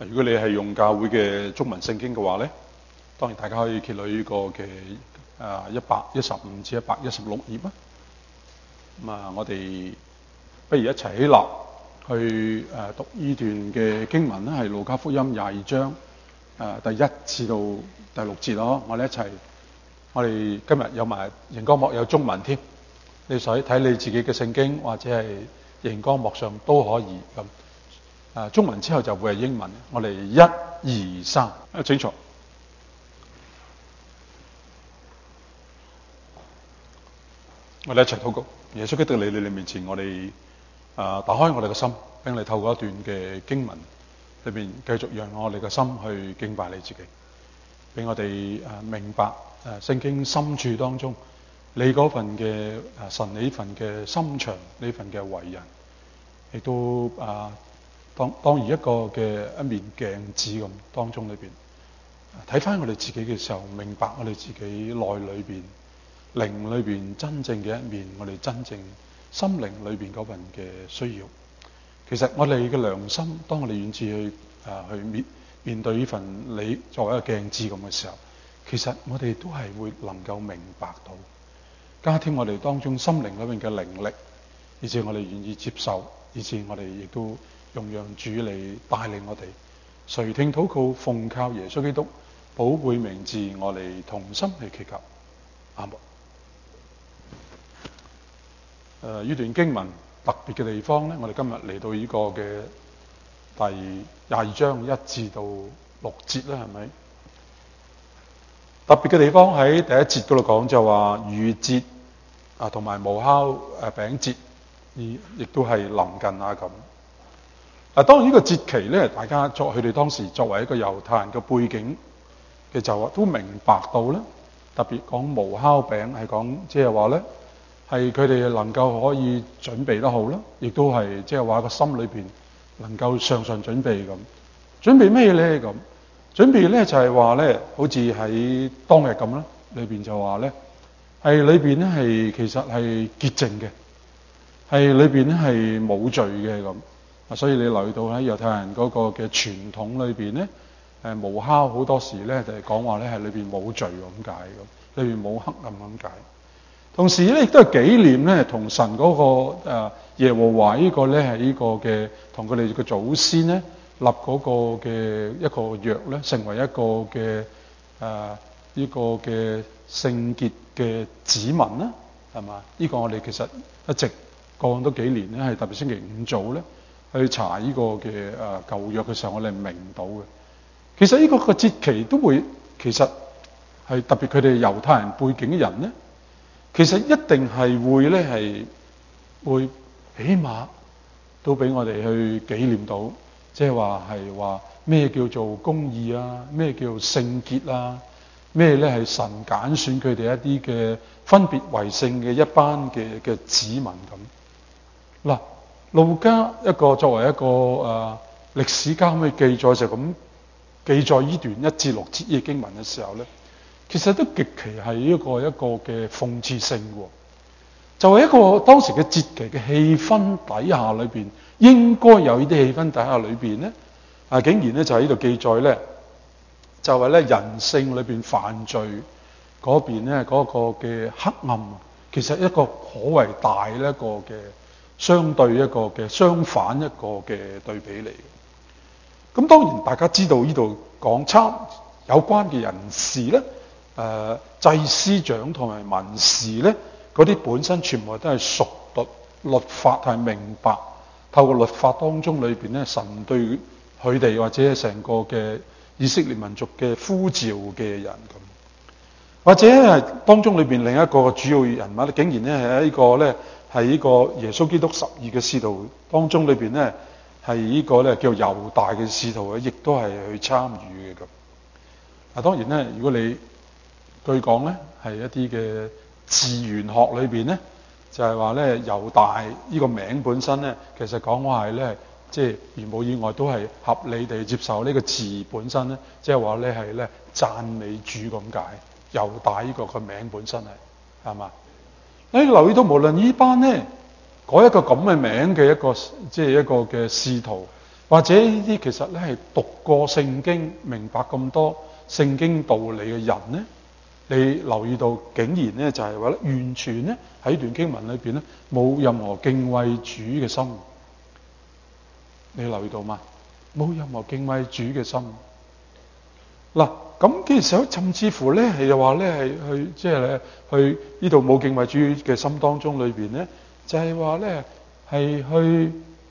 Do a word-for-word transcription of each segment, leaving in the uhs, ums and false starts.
如果你係用教會嘅中文聖經嘅話咧，當然大家可以揭到呢個嘅啊一百一十五至一百一十六頁啊。咁啊，我哋不如一齊起立去誒讀呢段嘅經文啦，係路加福音廿二章誒第一至到第六節咯。我哋一齊，我哋今日有埋熒光幕有中文添，你使睇你自己嘅聖經或者係熒光幕上都可以咁。誒中文之後就會係英文。我哋一二三，請坐。我哋一齊禱告。耶穌基督嚟你哋面前，我哋啊打開我哋嘅心，俾你透過一段嘅經文裏邊，繼續讓我哋嘅心去敬拜你自己，俾我哋啊明白誒聖經深處當中你嗰份嘅啊神你呢份嘅心腸，呢份嘅為人，亦都啊當當如一個嘅一面鏡子咁當中裏邊睇翻我哋自己嘅時候，明白我哋自己內裏邊靈裏邊真正嘅一面，我哋真正心靈裏邊嗰份嘅需要。其實我哋嘅良心，當我哋願意去啊去面面對呢份你作為一個鏡子咁嘅時候，其實我哋都係會能夠明白到，加添我哋當中心靈裏邊嘅靈力，以至我哋願意接受，以至我哋亦都用讓主嚟帶領我哋。垂聽禱告，奉靠耶穌基督寶貝名字，我哋同心去祈求。阿門。誒、呃、呢段經文特別嘅地方咧，我哋今日嚟到呢個嘅第廿二章一至到六節啦，係咪？特別嘅地方喺第一節嗰度講就話逾越節啊，同埋無酵誒餅節，亦亦都係臨近啊咁。嗱，當然呢個節期咧，大家作佢哋當時作為一個猶太人嘅背景嘅就都明白到咧，特別講無酵餅係講即係話咧。係佢哋能夠可以準備得好啦，亦都係即係話個心裏邊能夠常常準備咁。準備咩咧咁？準備咧就係話咧，好似喺當日咁啦，裏邊就話咧，係裏邊咧係其實係潔淨嘅，係裏邊咧係冇罪嘅咁。啊，所以你留意到喺猶太人嗰個嘅傳統裏邊咧，誒無酵好多時咧就係講話咧係裏邊冇罪咁解咁，裏邊冇黑暗咁解。同時咧，亦都係紀念咧，同神嗰、那個、呃、耶和華呢個咧係呢個嘅，同佢哋嘅祖先咧立嗰個嘅一個約咧，成為一個嘅誒呢個嘅聖潔嘅子民啦，係嘛？呢、這個我哋其實一直過咗幾年咧，係特別星期五早咧去查呢個嘅誒、呃、舊約嘅時候，我哋明到嘅。其實呢個個節期都會，其實係特別佢哋猶太人背景嘅人咧。其實一定係會咧，係會起碼都俾我哋去紀念到，即係話係話咩叫做公義啊，咩叫做聖潔啊，咩咧係神揀選佢哋一啲嘅分別為聖嘅一班嘅嘅子民咁。嗱，路加一個作為一個誒、呃、歷史家去記載就咁記載呢段一至六節嘅經文嘅時候咧。其實都極其係一個一個嘅諷刺性喎，就係、是、一個當時嘅節期嘅氣氛底下裏邊，應該有呢啲氣氛底下裏邊咧，啊竟然咧就喺呢度記載咧，就係、是、咧人性裏邊犯罪嗰邊咧嗰個嘅黑暗，其實一個頗為大咧一個嘅相對一個嘅相反一個嘅對比嚟。咁當然大家知道呢度講差有關嘅人士咧。誒、呃、祭司長同埋文士咧，嗰啲本身全部都係熟讀律法，係明白透過律法當中裏邊咧，神對佢哋或者成個嘅以色列民族嘅呼召嘅人咁，或者係當中裏邊另一個主要人物，竟然咧係一個咧係呢個耶穌基督十二嘅使徒當中裏邊咧係呢個咧叫猶大嘅使徒，亦都係去參與嘅咁。嗱，當然咧，如果你據講咧，係一啲嘅字源學裏邊咧，就係話咧猶大呢個名本身咧，其實講話係咧，即係如無意外都係合理地接受呢個字本身咧，即係話咧係咧讚美主咁解。猶大呢個個名本身係係嘛？你留意到無論呢班咧改一個咁嘅名嘅一個即係一個嘅使徒， 或者呢啲其實咧係讀過聖經、明白咁多聖經道理嘅人咧，你留意到竟然咧就係話咧，完全咧喺段經文裏邊咧冇任何敬畏主嘅心。你留意到嗎？冇任何敬畏主嘅心。嗱，咁嘅時候，甚至乎咧係話咧係去即係咧去呢度冇敬畏主嘅心當中裏邊咧，就係話咧係去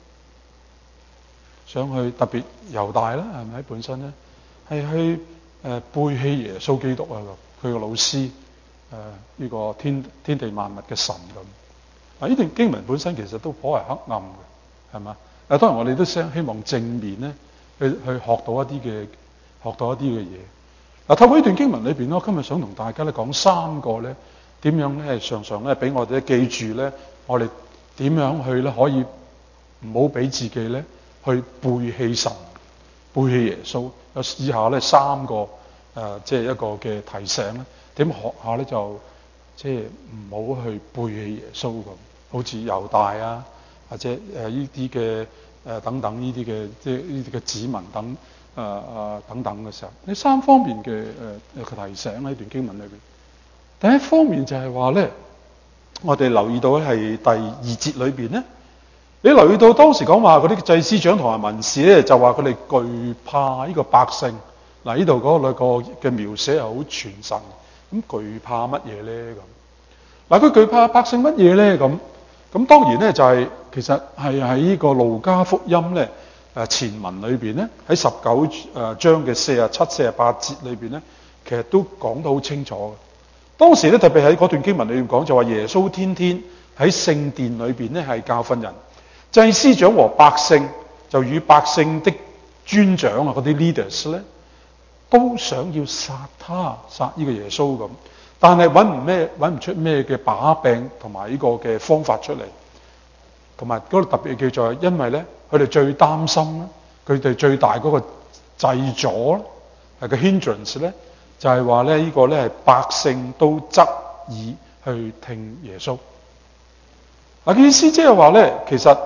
想去特別猶大啦，係咪本身咧係去誒、呃、背棄耶穌基督啊，佢個老師誒呢、呃這個天天地萬物嘅神咁。啊，呢段經文本身其實都頗為黑暗嘅，係嘛？啊，當然我哋都想希望正面咧去去學到一啲嘅。學到一啲嘅嘢。嗱，透過呢段經文裏邊，我今日想同大家咧講三個咧點樣咧常常咧俾我哋記住咧，我哋點樣去咧可以唔好俾自己咧去背棄神、背棄耶穌。有以下咧三個誒，即、呃、係、就是、一個嘅提醒咧，點學下咧就即係唔好去背棄耶穌咁，好似猶大啊，或者誒呢啲嘅誒等等呢啲嘅即係呢啲嘅子民等。誒、呃、誒、呃、等等嘅時候，呢三方面嘅誒誒提醒喺段經文裏邊。第一方面就係話咧，我哋留意到咧係第二節裏邊咧，你留意到當時講話嗰啲祭司長同埋文士咧，就話佢哋懼怕呢個百姓。嗱，呢度嗰兩個嘅描寫係好傳神。咁懼怕乜嘢咧？咁嗱，佢懼怕百姓乜嘢咧？咁咁當然咧就係、是、其實係喺呢個路加福音咧。誒前文裏邊咧，喺十九誒章嘅四十七、四十八節裏邊咧，其實都講得好清楚嘅。當時咧，特別喺嗰段經文裏邊講，就話耶穌天天喺聖殿裏邊咧係教訓人，祭司長和百姓就與百姓的尊長啊嗰啲 leaders 咧，都想要殺他，殺呢個耶穌咁，但係揾唔咩揾唔出咩嘅把柄同埋呢個嘅方法出嚟。同埋嗰度特別叫做，因為咧，佢哋最擔心咧，佢哋最大嗰個掣阻咧，係個 hindrance 咧，就係話咧呢個咧係百姓都側耳去聽耶穌。嗱，嘅意思即係話咧，其實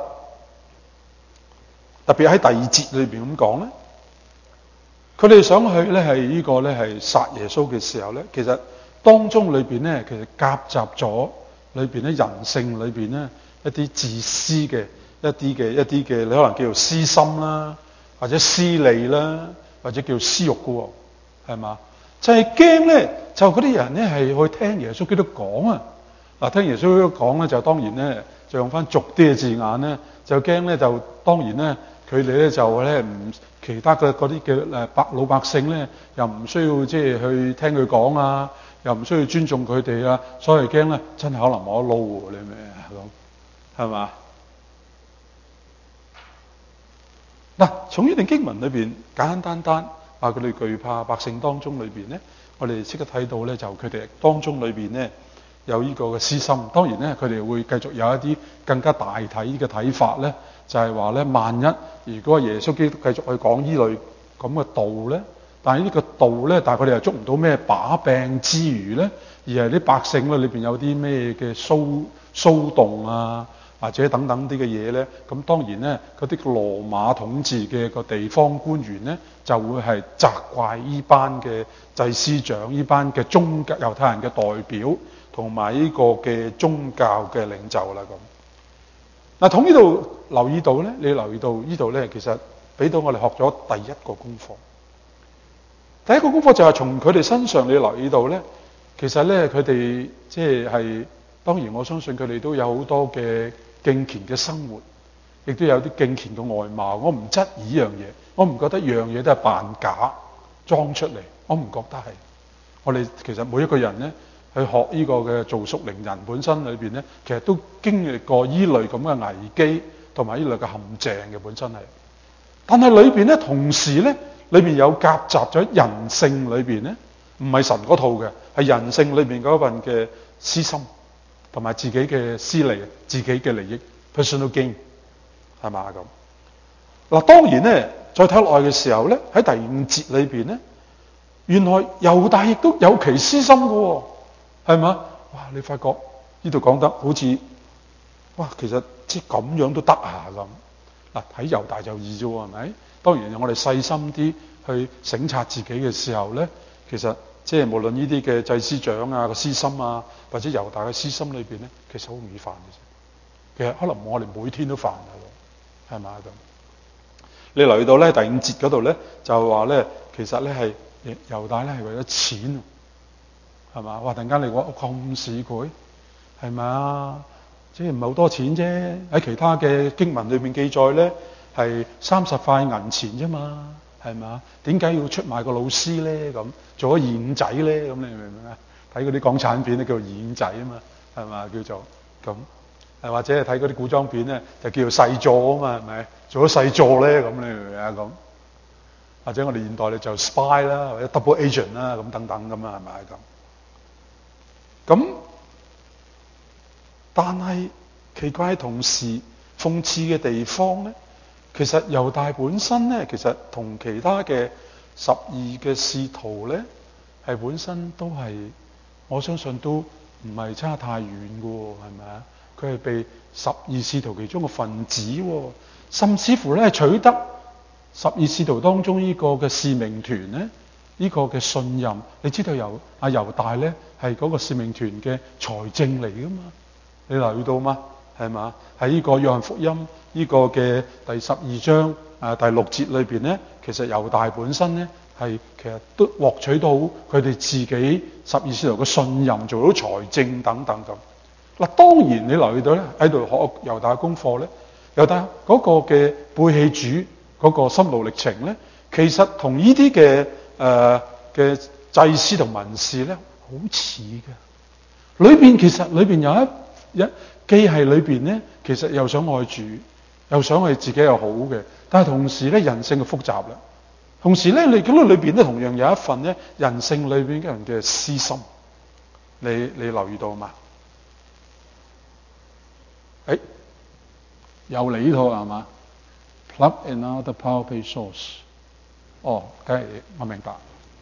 特別喺第二節裏邊咁講咧，佢哋想去咧係呢個咧係殺耶穌嘅時候咧，其實當中裏邊咧其實夾雜咗裏邊咧人性裏邊咧。一啲自私嘅一啲嘅一啲嘅，你可能叫做私心啦，或者私利啦，或者叫做私欲嘅喎，係嘛？就係驚咧，就嗰啲人咧係去聽耶穌基督講啊！嗱，聽耶穌基督講咧，就當然咧，就用翻俗啲嘅字眼咧，就驚咧，就當然咧，佢哋咧就咧唔其他嘅嗰啲嘅誒百老百姓咧，又唔需要即係去聽佢講啊，又唔需要尊重佢哋啊，所以驚咧，真係可能冇得撈喎，你明咁？係嘛？嗱，從呢段經文裏邊簡簡單單話佢哋懼怕百姓當中裏邊咧，我哋即刻睇到咧，就佢哋當中裏邊咧有呢個嘅私心。當然咧，佢哋會繼續有一啲更加大體嘅睇法咧，就係話咧，萬一如果耶穌基督繼續去講呢類咁嘅道咧，但係呢個道咧，但係佢哋又捉唔到咩把柄之餘咧，而係啲百姓咧裏邊有啲咩嘅騷騷動啊，或者等等啲嘅嘢咧，咁當然咧，嗰啲羅馬統治嘅個地方官員咧，就會係責怪呢班嘅祭司長、呢班嘅宗教猶太人嘅代表，同埋呢個嘅宗教嘅領袖啦咁。嗱，從呢度留意到咧，你留意到呢度咧，其實俾到我哋學咗第一個功課。第一個功課就係從佢哋身上你留意到咧，其實咧佢哋即係當然我相信佢哋都有好多嘅敬虔嘅生活，亦都有啲敬虔嘅外貌。我唔質疑呢樣嘢，我唔覺得樣嘢都係扮假裝出嚟，我唔覺得係。我哋其實每一個人咧去學呢個嘅做屬靈人本身裏邊咧，其實都經歷過依類咁嘅危機同埋依類嘅陷阱嘅本身係。但係裏邊咧，同時咧，裏邊有夾雜咗人性裏邊咧，唔係神嗰套嘅，係人性裏邊嗰份嘅私心。同埋自己嘅私利、自己嘅利益 （personal gain） 係嘛咁？嗱，當然咧，再睇落去嘅時候咧，喺第五節裏邊咧，原來猶大亦都有其私心嘅喎，係嘛？哇！你發覺呢度講得好似哇，其實即係咁樣都得啊咁。 嗱，睇猶大就易啫喎，係咪？當然我哋細心啲去省察自己嘅時候咧，其實即係無論呢啲嘅祭司長啊個私心啊，或者猶大嘅私心裏邊咧，其實好容易犯嘅啫。其實可能我哋每天都犯嘅喎，係咪咁？你留意到咧第五節嗰度咧，就話咧其實咧係猶大咧係為咗錢，係嘛？哇！突然間你話咁市儈，係咪啊？即係唔係好多錢啫？喺其他嘅經文裏邊記載咧，係三十塊銀錢啫嘛，係嘛？點解要出賣個老師咧？咁做咗二五仔咧？咁你明唔明啊？睇嗰啲港產片咧叫做二五仔啊嘛，係嘛？叫做咁，誒或者係睇嗰啲古裝片咧就叫做細作啊嘛，係咪？做咗細作咧咁你明唔明啊？咁或者我哋現代咧就 spy 啦，或者 double agent 啦，咁等等咁啊，係咪咁？咁但係奇怪，同時諷刺嘅地方咧，其實猶大本身咧，其實同其他嘅十二嘅使徒咧，係本身都係，我相信都唔係差太遠嘅喎，係咪啊？佢係被十二使徒其中嘅分子喎，甚至乎咧取得十二使徒當中呢個嘅使命團咧，呢個嘅信任，你知道由阿猶大咧係嗰個使命團嘅財政嚟㗎嘛？你留意到嗎？係嘛？喺呢個約翰福音呢個嘅第十二章啊第六節裏邊咧，其實猶大本身咧係其實都獲取到佢哋自己十二使徒嘅信任，做到財政等等咁。嗱，當然你留意到咧喺度學猶大嘅功課咧，猶大嗰個嘅背棄主嗰個心路歷程咧，其實同呢啲嘅誒嘅祭司同文士咧好似嘅。裏邊其實裏邊有一一既係裏邊咧，其實又想愛主，又想係自己又好嘅，但係同時咧人性嘅複雜啦。同時咧，你見到裏邊咧同樣有一份咧人性裏邊嘅人嘅私心，你你留意到嘛？誒，又嚟呢套係嘛 ？Plug another power source。哦，梗係我明白。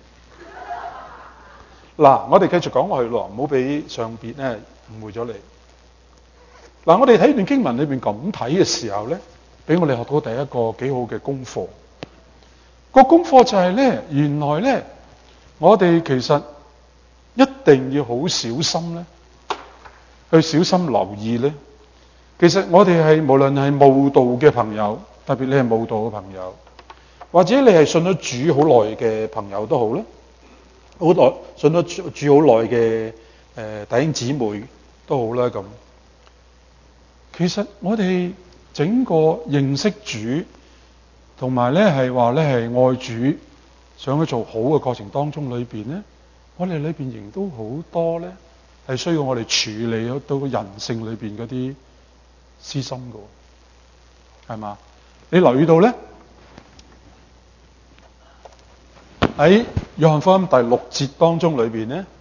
嗱，我哋繼續講落去咯，唔好俾上邊咧誤會咗你。嗱，我哋睇段經文裏邊咁睇嘅時候咧，俾我哋學到第一個幾好嘅功課。個功課就係咧，原來咧，我哋其實一定要好小心咧，去小心留意咧。其實我哋係無論係慕道嘅朋友，特別你係慕道嘅朋友，或者你係信咗主好耐嘅朋友都好啦，好耐信咗主好耐嘅誒弟兄姊妹都好啦咁。其實我哋整個認識主，同埋咧係話咧係愛主，想去做好嘅過程當中裏邊咧，我哋裏邊仍都好多咧係需要我哋處理到人性裏邊嗰啲私心嘅，係嘛？你留意到咧喺約翰福音第六節當中裏邊咧。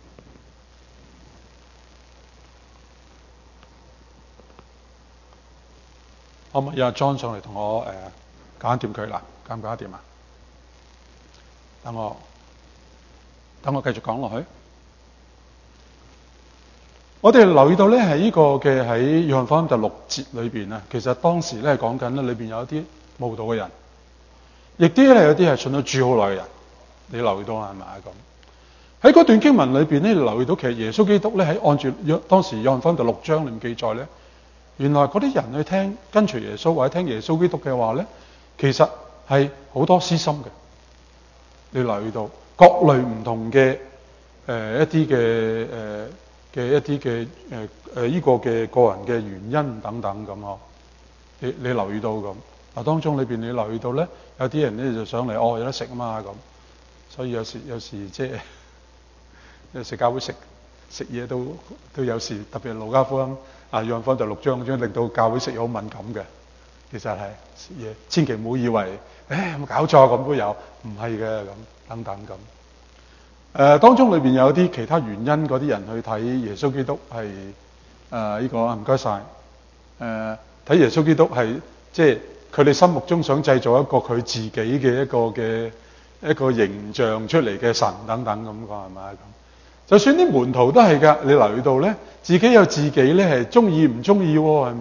可唔可以有阿 John 上嚟同我誒搞掂佢啦？搞唔搞得掂啊？等我等我繼續講落去。我哋留意到咧係呢個嘅喺約翰福音第六節裏邊啊，其實當時咧係講緊咧裏邊有一啲慕道嘅人，亦啲咧有啲係信咗主好耐嘅人。你留意到係咪啊？咁喺嗰段經文裏邊咧，你留意到其實耶穌基督咧喺按住約當時約翰福音第六章裏面記載咧。原來嗰啲人去聽跟隨耶穌或者聽耶穌基督嘅話咧，其實係好多私心嘅。你留意到各類唔同嘅誒、呃、一啲嘅誒嘅一啲嘅誒誒呢個嘅個人嘅原因等等咁呵。你你留意到咁嗱，當中裏邊你留意到咧，有啲人咧就上嚟哦有得食啊嘛咁，所以有時有時即係有時教會食食嘢都都有時，特別係路加福音。啊，約翰福音第六章嗰章令到教會食嘢好敏感嘅，其實係食嘢，千祈唔好以為，誒有冇搞錯咁都有，唔係嘅咁等等咁。誒、呃、當中裏邊有啲其他原因嗰啲人去睇耶穌基督係誒呢個啊唔該晒。誒睇耶穌基督係即係佢哋心目中想製造一個佢自己嘅一個嘅一個形象出嚟嘅神等等咁講係咪啊咁？就算啲門徒都係㗎，你留意到咧，自己有自己咧係中意唔中意喎，係咪？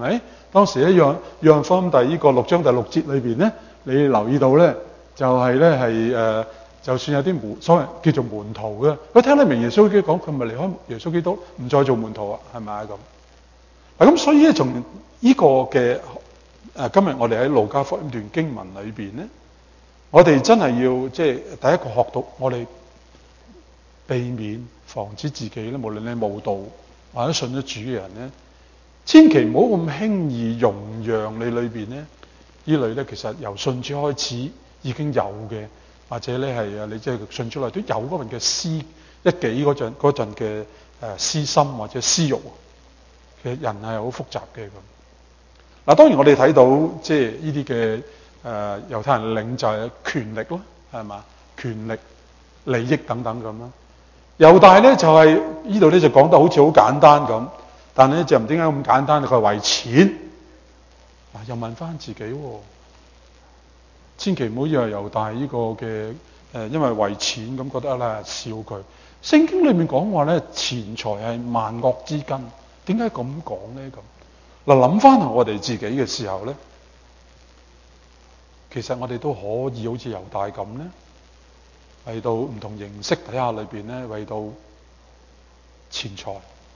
當時咧，約約翰福音第呢個六章第六節裏邊咧，你留意到咧，就係咧係誒，就算有啲門所謂叫做門徒嘅，佢聽得明耶穌基督講，佢咪離開耶穌基督，唔再做門徒啊，係咪啊咁？嗱咁所以咧，從呢個嘅誒，今日我哋喺路加福音段經文裏邊咧，我哋真係要即係第一個學到，我哋避免防止自己咧，無論你慕道或者信咗主嘅人咧，千祈唔好咁輕易容讓你裏邊咧呢類咧，其實由信主開始已經有嘅，或者咧係啊，你即係信主嚟都有嗰份嘅私一己嗰陣嗰陣嘅誒私心或者私慾。其實人係好複雜嘅咁。嗱，當然我哋睇到即係呢啲嘅誒猶太人領袖嘅權力咯，係嘛？權力、利益等等咁啦。猶大咧就係呢度咧就講得好似好簡單咁，但係咧就唔點解咁簡單？佢係為錢。嗱，又問翻自己喎，千祈唔好以為猶大呢個嘅誒，因為為錢咁覺得啦笑佢。聖經裏面講話咧，錢財係萬惡之根。點解咁講咧？咁嗱，諗翻我哋自己嘅時候咧，其實我哋都可以好似猶大咁咧，為到唔同形式底下裏邊咧，為到錢財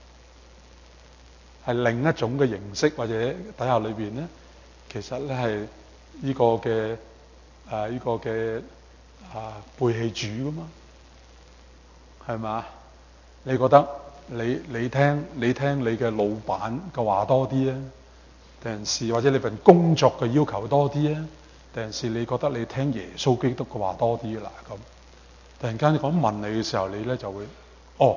係另一種嘅形式或者底下裏邊咧，其實咧係呢個嘅誒呢個嘅啊背棄主噶嘛，係嘛？你覺得？你你聽你聽你嘅老闆嘅話多啲啊，定係或者你份工作嘅要求多啲啊，定係你覺得你聽耶穌基督嘅話多啲啦咁？突然間講問你嘅時候，你咧就會哦，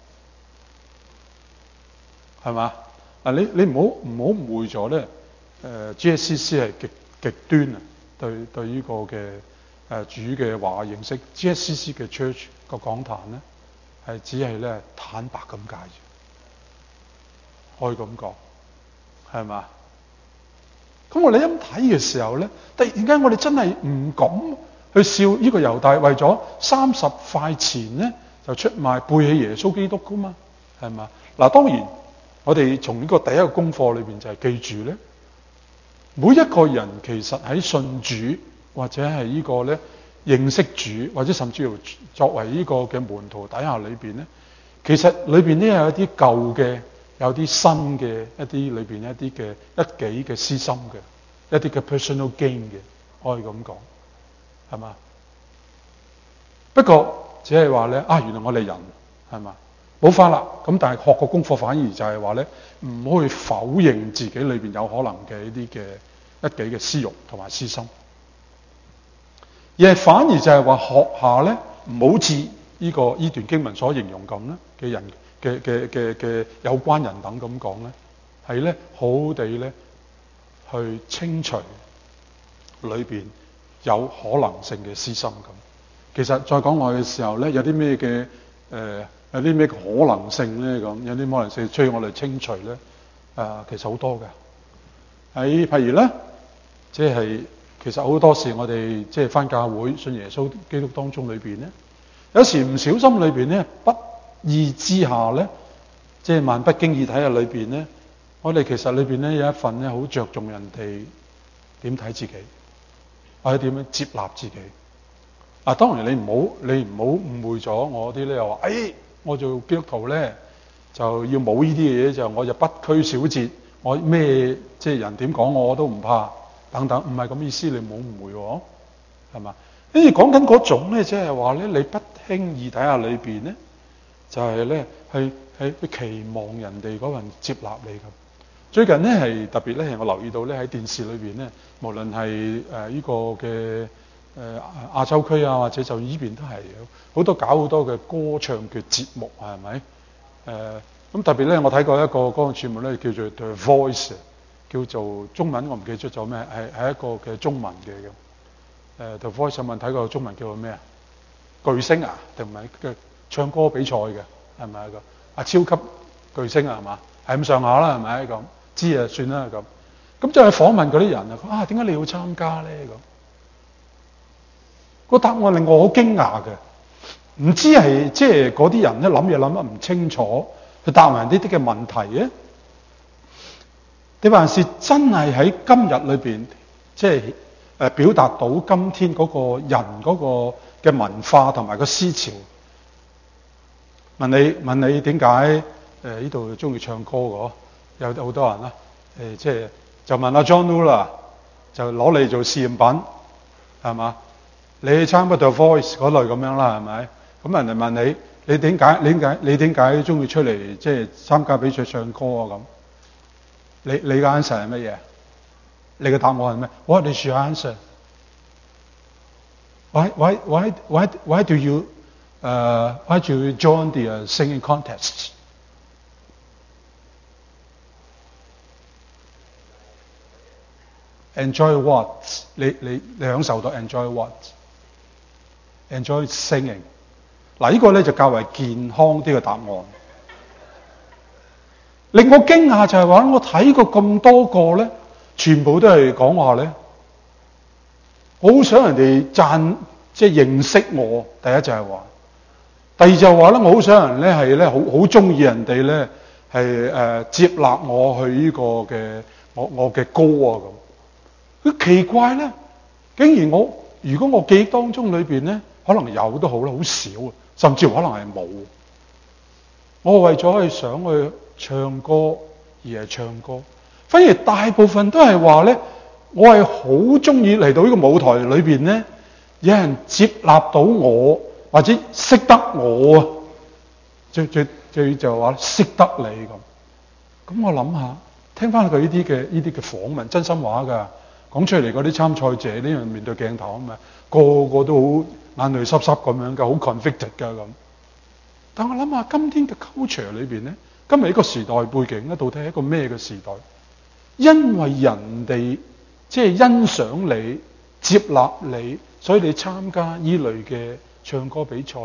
係嘛？啊你你唔好唔好誤會咗咧，誒 G S C C 係極極端啊，對對呢個嘅誒主嘅話認識 G S C C 嘅 church 個講壇咧。係只係咧坦白咁解，可以咁講，係嘛？咁我哋咁睇嘅時候咧，突然間我哋真係唔敢去笑呢個猶大為咗三十塊錢咧就出賣背棄耶穌基督噶嘛，係嘛？嗱，當然我哋從呢個第一個功課裏邊就係記住咧，每一個人其實喺信主或者係呢個咧。認識主或者甚至乎作為呢個嘅門徒底下裏邊咧，其實裏邊咧有一啲舊嘅，有啲新嘅一啲裏邊一啲嘅一己嘅私心嘅，一啲嘅 personal gain 嘅，可以咁講，係嘛？不過只係話咧啊，原來我哋人係嘛冇法啦。咁但係學個功課反而就係話咧，唔好去否認自己裏邊有可能嘅一啲嘅一己嘅私慾同埋私心。而係反而就係話學下咧，唔好似呢個呢段經文所形容咁咧嘅人嘅嘅嘅嘅有關人等咁講咧，係咧好好地咧去清除裏邊有可能性嘅私心咁。其實再講落去嘅時候咧，有啲咩嘅誒有啲咩可能性咧咁，有啲可能性需要我哋清除咧。誒、呃，其實好多嘅喺譬如咧，即係。其實好多時我哋即係返教會信耶穌基督當中裏邊咧，有時唔小心裏邊咧，不意之下咧，即係萬不經意睇下裏邊咧，我哋其實裏邊咧有一份咧好着重人哋點睇自己，或者點樣接納自己。啊，當然你唔好你唔好誤會咗我啲咧，又話誒，我做基督徒咧就要冇呢啲嘢，就我就不拘小節，我咩即係人點講我我都唔怕。等等，唔係咁意思，你唔好誤會喎，係嘛？跟住講緊嗰種咧，即係話咧，你不輕易睇下裏邊咧，就係咧，係係去期望人哋嗰份接納你咁。最近咧係特別咧，係我留意到咧喺電視裏邊咧，無論係誒呢個嘅誒、呃、亞洲區啊，或者就依邊都係好多搞好多嘅歌唱嘅節目，係咪？誒、呃、咁特別咧，我睇過一個嗰個節目咧，叫做 The Voice。叫做中文我唔記得咗做咩，係係一個嘅中文嘅咁。誒 The Voice 上問睇過中文叫做咩啊？巨星啊，定唔係嘅唱歌比賽嘅，係咪啊個？啊超級巨星啊，係嘛？係咁上下啦，係咪咁？知啊，算啦咁。咁就係訪問嗰啲人啊，啊點解你要參加咧咁？個答案令我好驚訝嘅，唔知係即係嗰啲人咧諗嘢諗得唔清楚，去答埋呢啲嘅問題咧。 定還是真係喺今日裏邊，即係誒表達到今天嗰個人嗰個嘅文化同埋個思潮？問你問你點解誒呢度中意唱歌嘅？有好多人啦，誒即係就問阿 John Woo 啦，就攞嚟做試驗品，係嘛？你參加 The Voice 嗰類咁樣啦，係咪？咁人哋問你，你點解？你點解？你點解中意出嚟即係參加比賽唱歌啊？咁你你嘅 answer 係乜嘢？你嘅答案係咩 ？What is your answer? Why why why why why do you 誒、uh, why do you join the、uh, singing contest? Enjoy what? 你你你享受到 enjoy what? Enjoy singing. 嗱，呢個咧就較為健康啲嘅答案。令我驚訝就係話，我睇過咁多個咧，全部都係講話咧，我好想人哋讚，即係認識我。第一就係話，第二就係話咧，我好想人咧係咧好好中意人哋咧係誒接納我去呢個嘅我我嘅歌啊咁。佢奇怪咧，竟然我如果我記憶當中裏邊咧，可能有都好啦，好少啊，甚至可能係冇。我為咗去想去唱歌而係唱歌，反而大部分都係話咧，我係好中意嚟到呢個舞台裏邊咧，有人接納到我或者識得我啊，最最最就話識得你咁。咁我諗下，聽翻佢呢啲嘅呢啲嘅訪問，真心話㗎。講出嚟嗰啲參賽者呢樣面對鏡頭啊嘛，個個都好眼淚濕濕咁樣㗎，好 convicted 㗎咁。但我諗下，今天嘅 culture 裏邊咧，今日呢個時代背景咧，到底係一個咩嘅時代？因為人哋即係欣賞你、接納你，所以你參加呢類嘅唱歌比賽。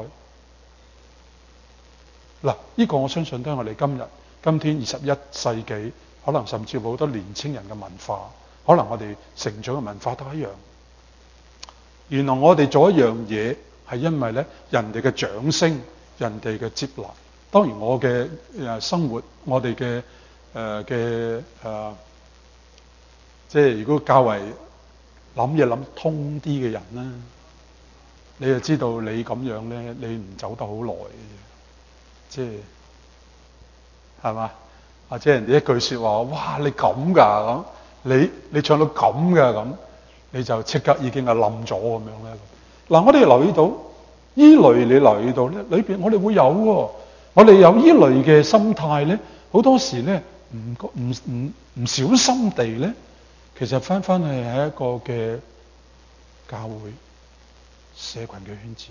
嗱，呢個我相信都係我哋今日、今天二十一世紀，可能甚至好多年青人嘅文化。可能我哋成長嘅文化都一樣。原來我哋做一樣嘢係因為咧人哋嘅掌聲、人哋嘅接納。當然我嘅誒生活，我哋嘅誒嘅誒，即係如果較為諗嘢諗通啲嘅人咧，你就知道你咁樣咧，你唔走得好耐嘅。即係係嘛？或者人哋一句説話，哇！你咁㗎咁。你你唱到咁嘅咁，你就即刻已經係冧咗咁樣咧。嗱，我哋留意到依類，你留意到咧，裏邊我哋會有喎，我哋有依類嘅心態咧，好多時咧唔唔唔唔小心地咧，其實翻翻去係一個嘅教會社群嘅圈子，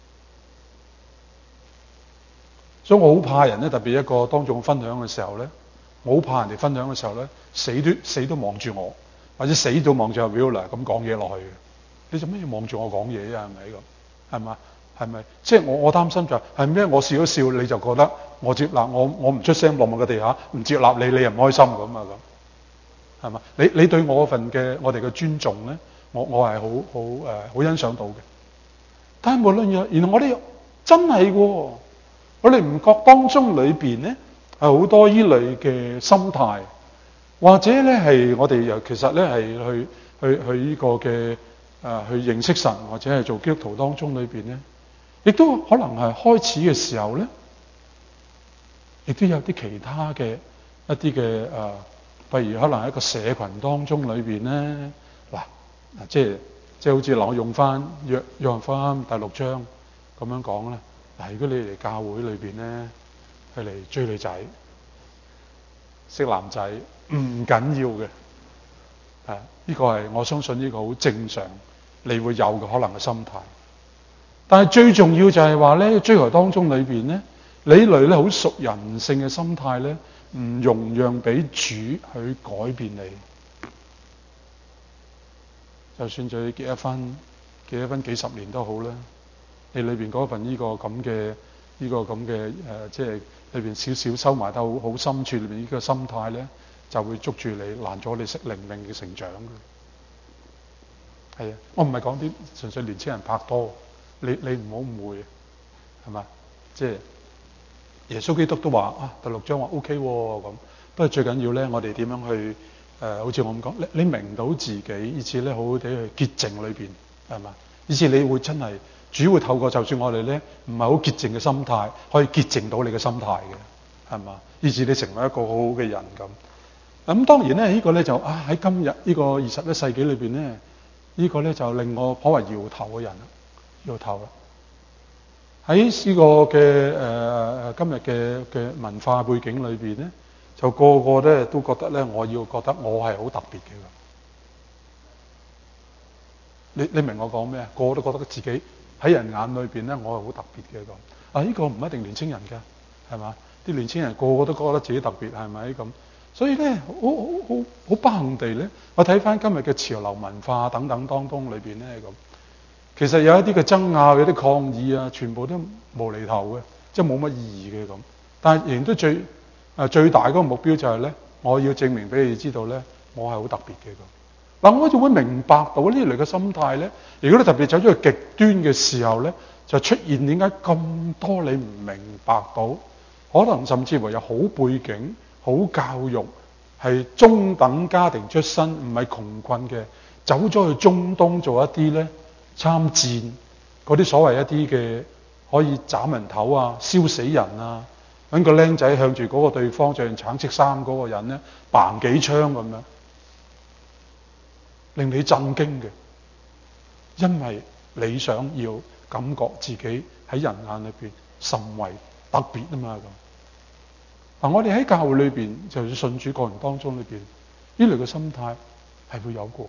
所以我好怕人咧，特別一個當眾分享嘅時候咧。我好怕人哋分享嘅時候咧，死都死都望住我，或者死都望住阿 Viola 咁講嘢落去嘅。你做咩要望住我講嘢啊？係咪咁？係嘛？係咪？即係我我擔心就係係咩？我笑一笑你就覺得我接納我我唔出聲落埋個地下，唔接納你你又唔開心咁啊咁，係嘛？你你對我份嘅我哋嘅尊重咧，我我係好好誒好欣賞到嘅。但係無論如何，原來我哋真係喎，我哋唔覺當中裏邊咧。係好多依類嘅心態，或者咧係我哋又其實咧係去去去呢個嘅誒、呃、去認識神，或者係做基督徒當中裏邊咧，亦都可能係開始嘅時候咧，亦都有啲其他嘅一啲嘅誒，譬、呃、如可能喺一個社群當中裏邊咧，嗱嗱即係即係好似嗱我用翻約約翰福音第六章咁樣講咧，嗱如果你嚟教會裏邊咧。係嚟追女仔、識男仔唔緊要嘅，啊！呢個係我相信呢個好正常，你會有嘅可能嘅心態。但係最重要就係話咧，追求當中裏邊咧，你類咧好屬人性嘅心態咧，唔容讓俾主去改變你。就算再結一婚，結一婚幾十年都好啦，你裏邊嗰份呢個咁嘅。呢個咁嘅誒，即係裏邊少少收埋得好好深處裏邊呢個心態咧，就會捉住你，攔咗你識靈命嘅成長嘅。係啊，我唔係講啲純粹年青人拍拖，你你唔好誤會，係嘛？即係耶穌基督都話啊，第六章話 O K 喎咁， 不過最緊要咧，我哋點樣去誒、呃？好似我咁講，你你明到自己，以至咧好好地去潔淨裏邊，係嘛？以至你會真係主會透過，就算我哋咧唔係好潔淨嘅心態，可以潔淨到你嘅心態嘅，係嘛？以至你成為一個好好嘅人咁。咁當然咧，呢、這個咧就啊喺今日呢個二十一世紀裏邊咧，呢、這個咧就令我頗為搖頭嘅人啦，搖頭啦。喺呢個嘅誒、呃、今日嘅嘅文化背景裏邊咧，就個個咧都覺得咧，我要覺得我係好特別嘅。你你明我講咩啊？個個都覺得自己喺人眼裏邊咧，我係好特別嘅咁。啊，呢、這個唔一定年青人㗎，係嘛？啲年青人個個都覺得自己特別，係咪咁？所以咧，好好好好不幸地咧，我睇翻今日嘅潮流文化等等當中裏邊咧咁。其實有一啲嘅爭拗，有啲抗議啊，全部都無厘頭嘅，即係冇乜意義嘅咁。但係仍然都最啊最大嗰個目標就係咧，我要證明俾你知道咧，我係好特別嘅咁。嗱，我就會明白到呢類嘅心態咧。如果你特別走咗去極端嘅時候咧，就出現點解咁多你唔明白到，可能甚至乎有好背景、好教育，係中等家庭出身，唔係窮困嘅，走咗去中東做一啲咧。參戰嗰啲所謂一啲嘅可以斬人頭啊、燒死人啊，揾個僆仔向住嗰個對方着橙色衫嗰個人咧，嘭幾槍咁樣，令你震驚嘅，因為你想要感覺自己喺人眼裏邊甚為特別啊嘛咁。嗱，我哋喺教會裏邊，就算信主過程當中裏邊，呢類嘅心態係會有過。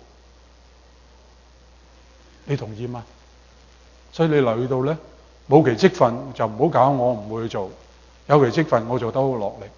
你同意嗎？所以你留意到咧，冇期職份就唔好搞，我唔會去做；有期職份我做得好落力，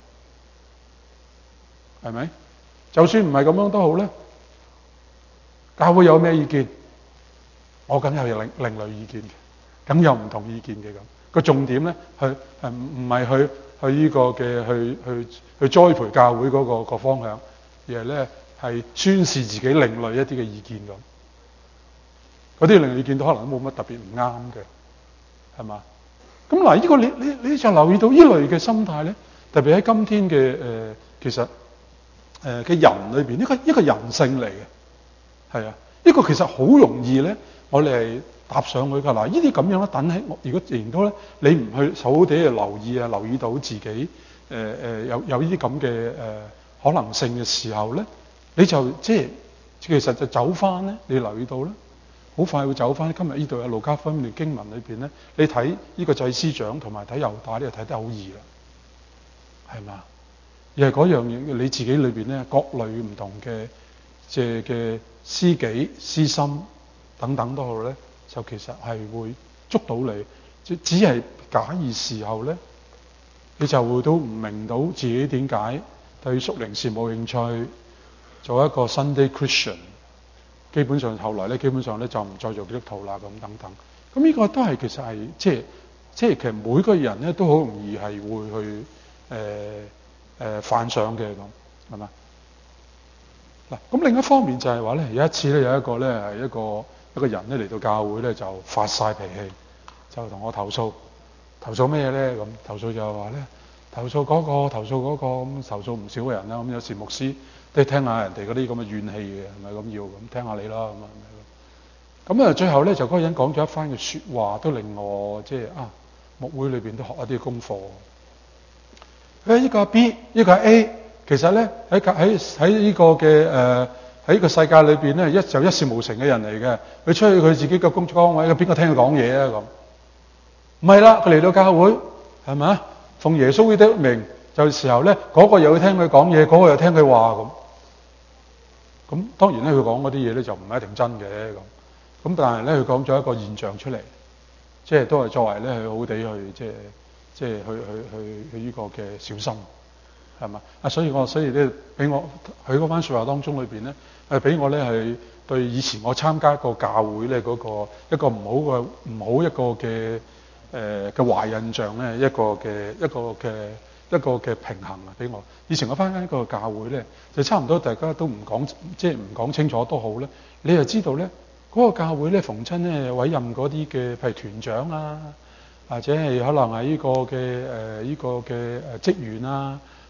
係咪？就算唔係咁樣都好咧，教會有咩意見，我梗係有另另類意見嘅，梗有唔同意見嘅咁。個重點咧，去係唔唔係去去呢個嘅去去去栽培教會嗰個個方向，而係咧係宣示自己另類一啲嘅意見咁。嗰啲令你見到可能都冇乜特別唔啱嘅，係嘛？咁嗱，呢個你你你就留意到呢類嘅心態咧，特別喺今天嘅誒、呃，其實誒嘅、呃、人裏邊，一個一個人性嚟嘅，係啊，呢個其實好容易咧，我哋係搭上去㗎。嗱，呢啲咁樣咧，等喺我如果仍然都咧，你唔去好好地去留意啊，留意到自己誒誒、呃、有有呢啲咁嘅誒可能性嘅時候咧，你就即係其實就走翻咧，你留意到咧。好快會走翻。今日呢度有路加福音段經文裏邊咧，你睇呢個祭司長同埋睇猶大咧，睇得好易啦，係嘛？而係嗰樣嘢，你自己裏邊咧，各類唔同嘅即係嘅私己、私心等等都好咧，就其實係會捉到你。只只係假以時候咧，你就會都唔明到自己點解對屬靈事冇興趣，做一個 Sunday Christian。基本上後來咧，基本上咧就唔再做基督徒啦，咁等等。咁呢個都係其實係即係即係其實每個人咧都好容易係會去誒誒、呃呃、犯上嘅咁，係嘛？嗱，咁另一方面就係話咧，有一次咧有一個咧係一個一個人咧嚟到教會咧就發晒脾氣，就同我投訴，投訴咩咧咁？投訴就係話咧，投訴嗰個，投訴嗰個咁，投訴唔少嘅人啦。咁有時牧師都係聽下人哋嗰啲咁嘅怨氣嘅，係咪咁要咁聽下你啦咁啊？咁啊，最後咧就嗰個人講咗一番嘅説話，都令我即係啊，牧會裏邊都學一啲功課。誒，呢個係 B，呢個係 A，其實咧喺喺喺呢個嘅誒喺呢個世界裏邊咧，一就一事無成嘅人嚟嘅。佢出去佢自己嘅工作崗位，邊個聽佢講嘢啊？咁唔係啦，佢嚟到教會係咪啊？奉耶穌的名，就時候咧，嗰個又要聽佢講嘢，嗰個又聽佢話咁。咁當然咧，佢講嗰啲嘢咧就唔係一定真嘅咁。咁但係咧，佢講咗一個現象出嚟，即係都係作為咧，佢好好地去即係即係去去去去呢個嘅小心，係嘛？啊，所以我所以咧，俾我喺嗰番説話當中裏邊咧，係俾我咧係對以前我參加過教會咧嗰個一個唔好嘅唔好一個嘅誒嘅壞印象咧，一個嘅一個嘅一個嘅平衡啊，俾我。以前我翻緊一個教會咧，就差唔多大家都唔講，即係唔講清楚都好咧，你就知道咧。嗰個教會咧，逢親咧委任嗰啲嘅，譬如團長啊，或者係可能係呢個嘅誒呢個嘅誒職員啊，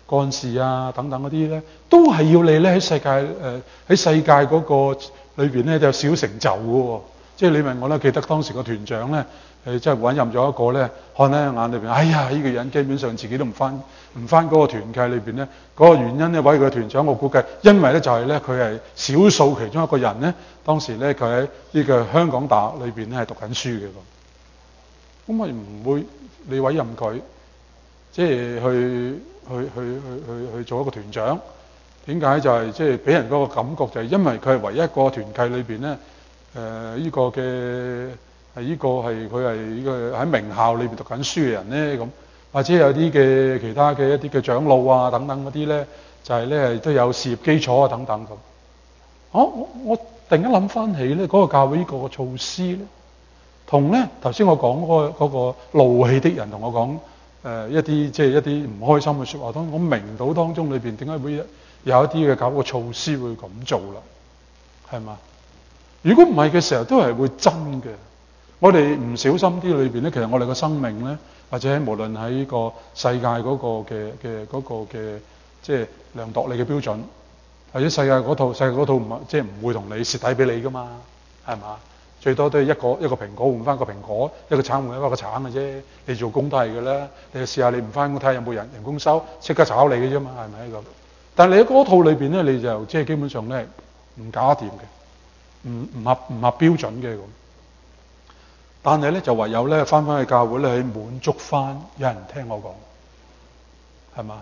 幹事啊等等嗰啲咧，都係要你咧喺世界誒喺、呃、世界嗰個裏邊咧就有少成就嘅喎。即係你問我咧，記得當時個團長咧誒，即係委任咗一個咧，看喺眼裏邊，哎呀呢、呢個人基本上自己都唔翻唔翻嗰個團契裏邊咧，嗰、嗰個原因咧委佢團長，我估計因為咧就係咧佢係少數其中一個人咧，當時咧佢喺呢個香港大學裏邊咧係讀緊書嘅咁，咁咪唔會你委任佢，即係去去去去去去做一個團長？點解就係即係俾人嗰個感覺就係因為佢係唯一一個團契裏邊咧。誒、呃、呢、這個嘅係呢個係佢係呢個喺名校裏邊讀緊書嘅人咧咁，或者有啲嘅其他嘅一啲嘅長老啊等等嗰啲咧，就係咧都有事業基礎啊等等咁。我我我突然間諗翻起咧嗰個教會呢個措施咧，同咧頭先我講嗰、那個嗰、那個怒氣的人同我講誒、呃、一啲即係一啲唔開心嘅説話，當我明到當中裏邊點解會有一啲嘅教會措施會咁做啦，係嘛？如果唔係嘅時候，都係會真嘅。我哋唔小心啲裏邊咧，其實我哋嘅生命咧，或者無論喺呢個世界嗰個嘅嘅嗰個嘅即係量度你嘅標準，或者世界嗰套世界嗰套唔即係唔會同你蝕底俾你噶嘛，係嘛？最多都係一個一個蘋果換翻個蘋果，一個橙換一個橙嘅啫。你做工都係嘅啦。你試下你唔翻工睇下有冇人人工收，即刻炒你嘅啫嘛，係咪咁？但係你喺嗰套裏邊咧，你就即係基本上咧唔搞得掂嘅。唔唔合唔合標準嘅咁，但係咧就唯有咧翻返去教會咧去滿足翻有人聽我講，係嘛？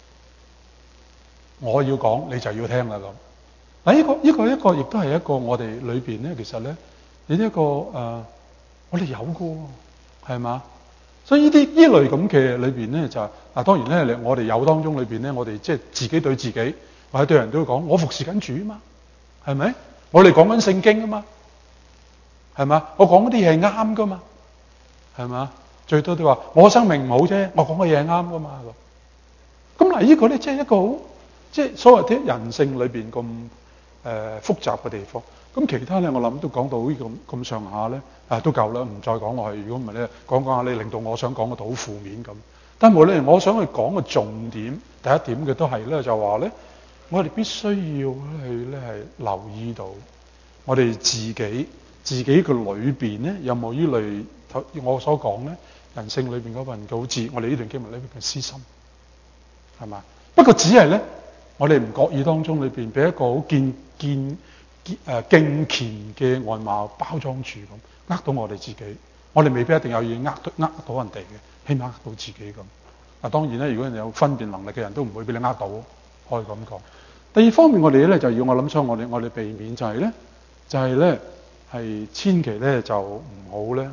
我要講你就要聽啦咁。嗱、呢個，呢、呢個呢個一個亦都係一個我哋裏邊咧，其實咧你呢一個誒、呃，我哋有嘅，係嘛？所以呢啲呢類咁嘅裏邊咧就嗱，當然咧我哋有當中裏邊咧，我哋即係自己對自己或者對人都講，我服侍緊主啊嘛，係咪？我哋講緊聖經啊嘛，係嘛？我講嗰啲嘢係啱噶嘛，係嘛？最多都話我生命唔好啫，我講嘅嘢係啱噶嘛。咁嗱，呢個咧即係一個好，即係所謂啲人性裏邊咁誒複雜嘅地方。咁其他咧，我諗都講到呢咁咁上下咧，啊都夠啦，唔再講落去。如果唔係咧，講講下你令到我想講嘅都好負面咁。但係無論我想去講嘅重點，第一點嘅都係咧，就話咧。我哋必須要去咧係留意到，我哋自己自己嘅裏邊咧有冇呢類我所講咧人性裏邊嗰份好似我哋呢段經文裏邊嘅私心，係嘛？不過只係咧，我哋唔覺意當中裏邊俾一個好見見誒敬虔嘅外貌包裝住咁，呃到我哋自己。我哋未必一定有嘢呃到呃到人哋嘅，起碼呃到自己咁。嗱，當然咧，如果人有分辨能力嘅人都唔會俾你呃到，可以咁講。第二方面，我哋咧就要我諗出我哋我哋避免就係咧，就係咧係千祈咧就唔好咧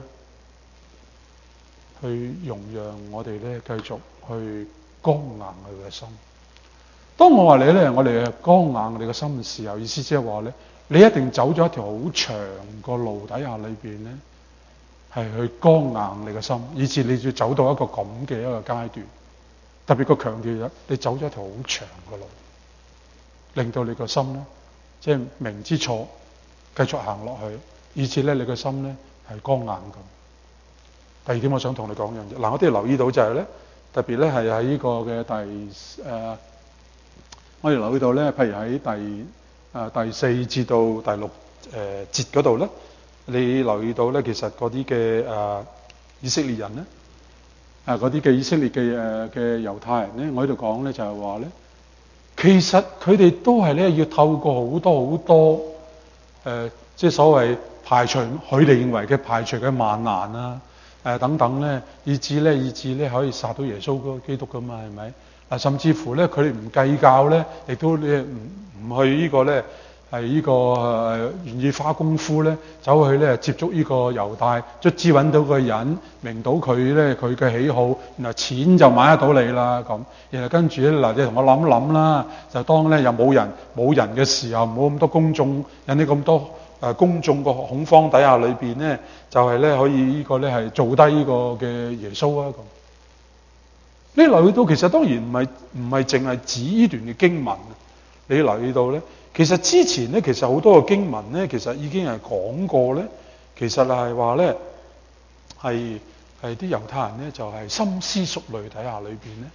去容讓我哋咧繼續去剛硬佢嘅心。當我話你咧，我哋剛硬你嘅心嘅時候，意思即係話咧，你一定走咗一條好長個路底下裏邊咧，係去剛硬你嘅心，以至你要走到一個咁嘅一個階段。特別個強調咗，你走咗一條好長嘅路。令到你個心咧，即係明知錯，繼續行落去，以至咧你個心咧係剛硬咁。第二點，我想同你講樣嘢，嗱，我都要留意到就係咧，特別咧係喺呢個嘅第誒、呃，我哋留意到咧，譬如喺第誒、呃、第四至到第六誒、呃、節嗰度咧，你留意到咧，其實嗰啲嘅誒以色列人咧，啊嗰啲嘅以色列嘅誒嘅猶太人咧，我喺度講咧就係話咧。其實佢哋都係咧要透過好多好多誒、呃，即係所謂排除佢哋認為嘅排除嘅萬難啊，誒、呃、等等咧，以至咧以至咧可以殺到耶穌嗰個基督噶嘛，係咪？嗱，甚至乎咧佢哋唔計較咧，亦都咧唔唔去呢個咧係呢個誒願意花功夫咧走去咧接觸呢個猶大，卒之揾到個人，明到佢咧佢嘅喜好，然後錢就買得到你啦咁。然後跟住咧嗱，你同我諗諗啦，就當咧又冇人冇人嘅時候，冇咁多公眾引起咁多誒、呃、公眾個恐慌底下裏邊咧，就係、是、咧可以呢個咧係做低呢個嘅耶穌啊咁。你留意到其實當然唔係唔係淨係指呢段嘅經文，你留意到咧，其實之前咧其實好多嘅經文咧，其實已經係講過咧，其實係話咧係係啲猶太人咧就係、是、深思熟慮底下裏邊咧。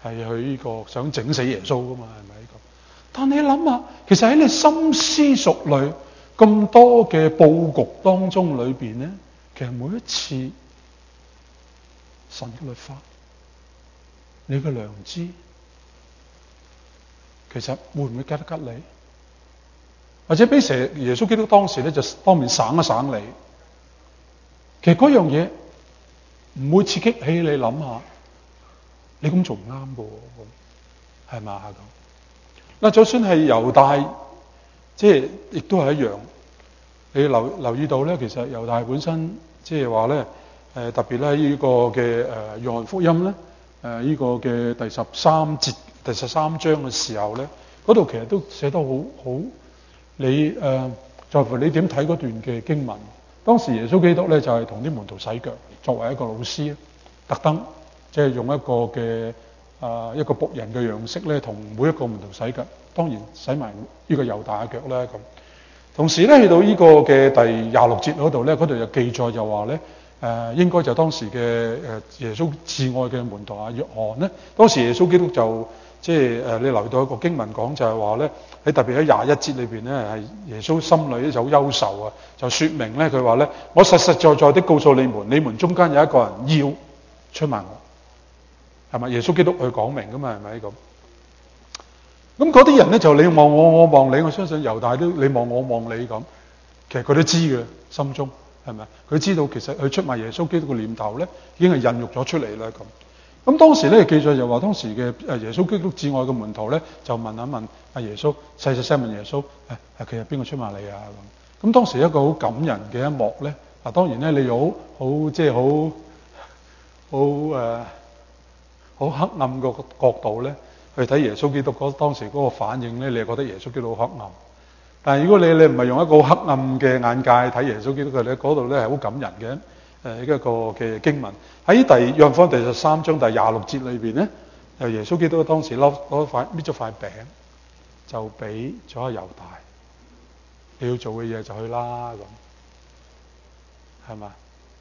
係去呢個想整死耶穌噶嘛，係咪咁？但你諗下，其實喺你深思熟慮咁多嘅佈局當中裏邊咧，其實每一次神嘅律法，你嘅良知，其實會唔會吉得吉你？或者俾蛇耶穌基督當時咧就當面省一省你？其實嗰樣嘢唔會刺激起你諗下，你咁做唔啱嘅喎，係嘛咁？嗱，就算係猶大，即係亦都係一樣。你留留意到咧，其實猶大本身即係話咧，誒特別咧呢個嘅誒約翰福音咧，誒呢個嘅第十三節、第十三章嘅時候咧，嗰度其實都寫得好好。你誒、呃、在乎你點睇嗰段嘅經文？當時耶穌基督咧就係同啲門徒洗腳，作為一個老師，特登即係用一個嘅啊、呃、一個僕人嘅樣式咧，同每一個門徒洗腳。當然洗埋呢個猶大嘅腳啦咁。同時咧去到呢個嘅第廿六節嗰度咧，嗰度就記載就話咧誒應該就當時嘅誒耶穌至愛嘅門徒啊約翰咧，當時耶穌基督就即係誒你留意到一個經文講就係話咧。喺特別喺廿一節裏邊咧，係耶穌心裏咧就好憂愁啊，就説明咧佢話咧：我實實在在的告訴你們，你們中間有一個人要出賣我，係咪？耶穌基督去講明噶嘛，係咪咁？咁嗰啲人咧就你望我，我望你，我相信猶大都你望我望你咁，其實佢都知嘅，心中係咪？佢知道其實佢出賣耶穌基督嘅念頭咧，已經係孕育咗出嚟啦咁。咁當時咧記載就話，當時嘅誒耶穌基督至愛嘅門徒咧，就問一問阿耶穌，細細聲問耶穌：誒、哎、誒，其實邊個出賣你啊？咁咁當時一個好感人嘅一幕咧，嗱當然咧你好好即係好好誒好黑暗個角度咧去睇耶穌基督嗰當時嗰個反應咧，你係覺得耶穌基督好黑暗。但係如果你你唔係用一個好黑暗嘅眼界睇耶穌基督嘅咧，嗰度咧係好感人嘅。誒一個嘅經文喺第約翰福音第十三章第廿六節裏邊咧，由耶穌基督當時攞攞塊搣咗塊餅，就俾咗阿猶大，你要做嘅嘢就去啦咁，係嘛？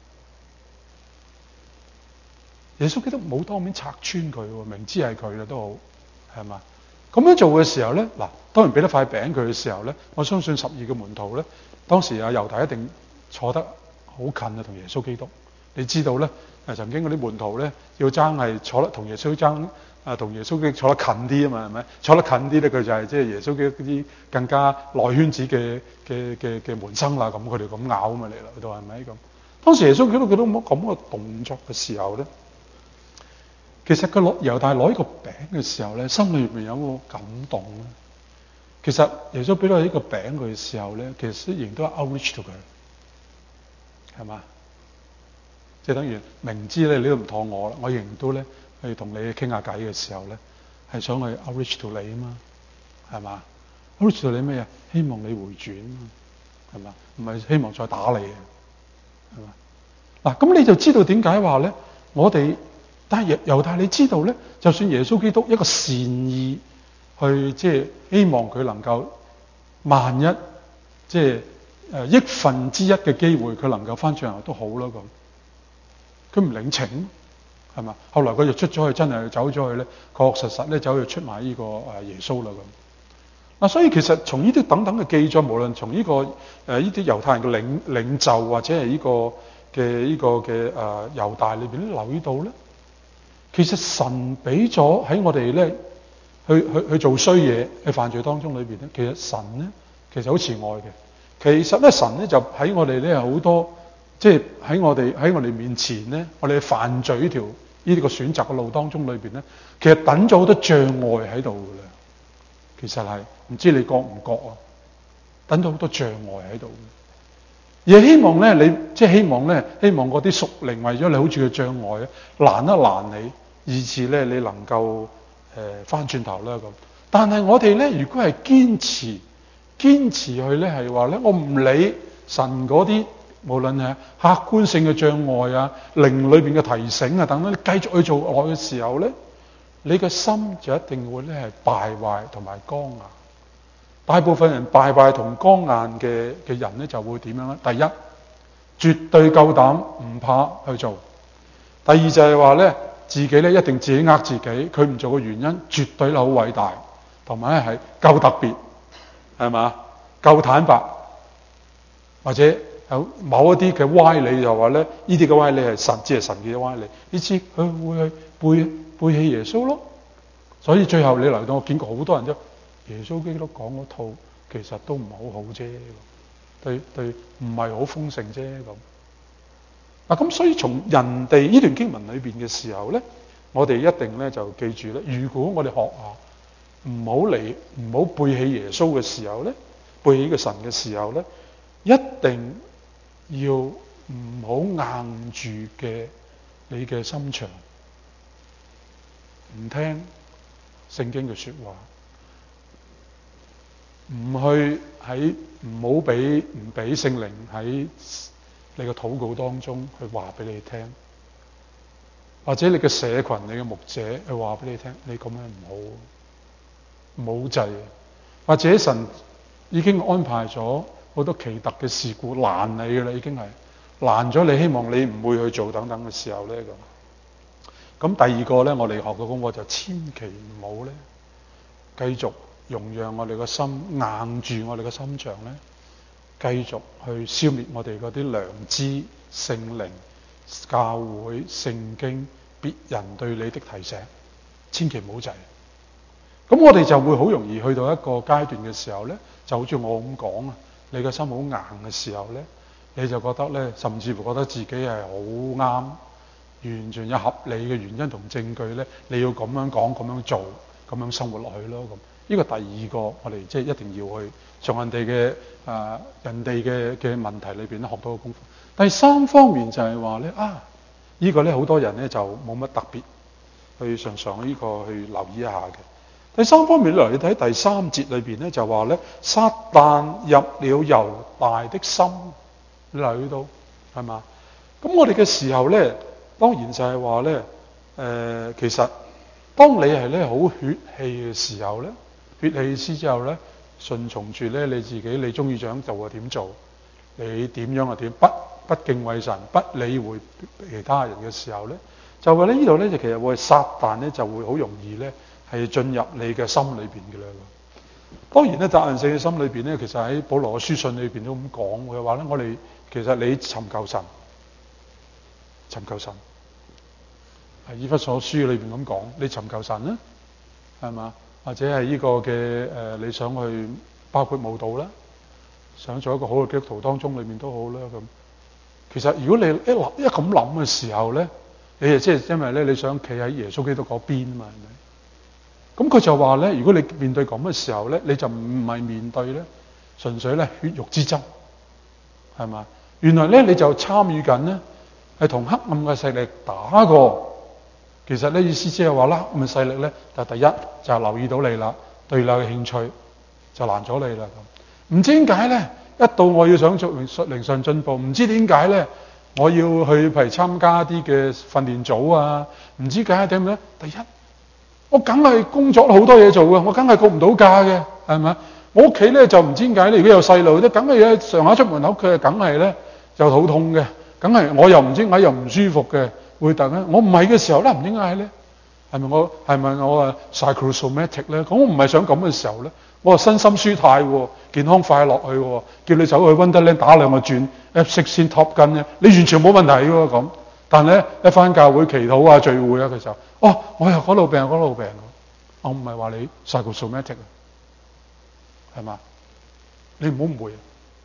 耶穌基督冇當面拆穿佢喎，明知係佢啦都好，係嘛？咁樣做嘅時候咧，嗱當然俾咗塊餅佢嘅時候咧，我相信十二個門徒咧，當時阿猶大一定坐得好近啊，同耶穌基督。你知道咧，誒曾經嗰啲門徒咧，要爭係坐得同耶穌爭啊，同耶穌基督坐得近啲啊嘛，係咪？坐得近啲咧，佢就係即係耶穌基督啲更加內圈子嘅嘅嘅嘅門生啦。咁佢哋咁咬啊嘛嚟啦，佢哋係咪咁？當時耶穌基督佢都冇咁嘅動作嘅時候咧，其實佢攞猶大攞呢個餅嘅時候咧，心裏面有個感動咧。其實耶穌俾咗呢個餅佢嘅時候咧，其實仍然都係 outreach to 佢。係嘛？即係等於明知咧，你都唔妥我啦，我仍然都咧去同你傾下偈嘅時候咧，係想去 outreach to 你啊嘛，係嘛 ？outreach to 你咩啊？希望你回轉啊嘛，係嘛？唔係希望再打你啊，係嘛？嗱，咁你就知道點解話咧？我哋但係猶太，你知道咧，就算耶穌基督一個善意去即係希望佢能夠萬一即係。誒億分之一嘅機會，佢能夠翻轉頭都好啦咁。佢唔領情，係嘛？後來佢就出咗去，真係走咗去咧，確確實實咧走去出賣呢個誒耶穌啦咁。嗱，所以其實從呢啲等等嘅記載，無論從呢、這個誒呢啲猶太人嘅領領袖，或者係呢、這個嘅呢、這個嘅誒猶大裏邊都留意到咧，其實神俾咗喺我哋咧去去去做衰嘢喺犯罪當中裏邊咧，其實神咧其實好慈愛嘅。其實咧，神咧就喺我哋咧好多，即係喺我哋喺我哋面前咧，我哋犯罪呢條呢啲個選擇嘅路當中裏邊咧，其實等咗好多障礙喺度嘅啦。其實係唔知你覺唔覺啊？等咗好多障礙喺度，而係希望咧，你即係希望咧，希望嗰啲屬靈為咗你好似嘅障礙咧，攔一攔你，以致咧你能夠誒翻轉頭啦咁。但係我哋咧，如果係堅持。堅持去咧係話咧，我唔理神嗰啲，無論係客觀性嘅障礙啊、靈裏邊嘅提醒啊等等，你繼續去做落嘅時候咧，你嘅心就一定會咧係敗壞同埋剛硬。大部分人敗壞同剛硬嘅嘅人咧就會點樣咧？第一，絕對夠膽唔怕去做；第二就係話咧， 自己咧一定自己呃自己，佢唔做嘅原因絕對好偉大，同埋係夠特別，係嘛？夠坦白，或者有某一啲嘅歪理就話咧，呢啲嘅歪理係神，只係神嘅歪理，你知佢會去背背棄耶穌咯。所以最後你嚟到，我見過好多人都耶穌基督講嗰套其實都唔好好啫，對對唔係好豐盛啫咁。嗱咁所以從人哋呢段經文裏邊嘅時候咧，我哋一定咧就記住咧，如果我哋學下唔好嚟唔好背棄耶穌嘅時候咧，背棄呢個神嘅時候咧，一定要唔好硬住嘅你嘅心腸，唔聽聖經嘅說話，唔去喺唔好俾唔俾聖靈喺你嘅禱告當中去話俾你聽，或者你嘅社群、你嘅牧者去話俾你聽，你咁樣唔好，冇制，或者神已經安排咗好多奇特嘅事故難你嘅啦，已經係難咗你，希望你唔會去做等等嘅時候咧咁。咁第二個咧，我哋學嘅功課就千祈唔好咧，繼續容讓我哋個心硬住我哋個心腸咧，繼續去消滅我哋嗰啲良知、聖靈、教會、聖經、別人對你的提醒，千祈唔好制。咁我哋就會好容易去到一個階段嘅時候咧，就好似我咁講啊，你個心好硬嘅時候咧，你就覺得咧，甚至乎覺得自己係好啱，完全有合理嘅原因同證據咧，你要咁樣講、咁樣做、咁樣生活落去咯咁。呢個第二個我哋即係一定要去從人哋嘅啊人哋嘅嘅問題裏邊咧學到個功課。第三方面就係話咧啊，呢個咧好多人咧就冇乜特別去常常呢個去留意一下嘅。第三方面嚟，你睇第三節裏邊咧就話咧，撒但入了猶大的心，你留意到係嘛？咁我哋嘅時候咧，當然就係話咧，誒，其實當你係咧好血氣嘅時候咧，血氣意思之後咧，順從住咧你自己，你中意想做就點做，你點樣就點，不不敬畏神，不理會其他人嘅時候咧，就話咧呢度咧就其實會撒但咧就會好容易咧係進入你嘅心裏邊嘅啦。當然咧，責任性嘅心裏邊咧，其實喺保羅嘅書信裏邊都咁講嘅話咧，我哋其實你尋求神，尋求神，係以弗所書裏邊咁講，你尋求神啦，係嘛？或者係呢個嘅誒、呃，你想去包括慕道啦，想做一個好嘅基督徒當中裏面都好啦咁。其實如果你一諗一咁諗嘅時候咧，你誒即係因為咧你想企喺耶穌基督嗰邊啊嘛，係咪？咁佢就話咧，如果你面對咁嘅時候咧，你就唔係面對咧，純粹咧血肉之爭，係嘛？原來咧你就參與緊咧，係同黑暗嘅勢力打過。其實咧意思即係話啦，咁嘅勢力咧，就第一就係留意到你啦，對你嘅興趣就攔咗你啦咁。唔知點解咧，一到我要想做靈上進步，唔知點解咧，我要去譬如參加啲嘅訓練組啊，唔知解點咧，第一。我梗係工作好多嘢做嘅，我梗係顧唔到家嘅，係咪？我屋企咧就唔知點解咧，如果有細路咧，梗係喺上下出門口，佢係梗係咧就肚痛嘅，梗係我又唔知點解又唔舒服嘅，會突然間我唔係嘅時候咧，唔知點解咧，係咪我係咪我啊 psychosomatic 咧？咁我唔係想咁嘅時候咧，我話身心舒泰喎，健康快樂去喎，叫你走去 Wonderland 打兩個轉 F 六 先 Top Gun 咧，你完全冇問題喎咁。但係咧一返教會祈禱啊聚會啊嘅時候，哦，我又嗰度病嗰度病，我唔係話你 psychosomatic 啊，係嘛？你唔好誤會啊！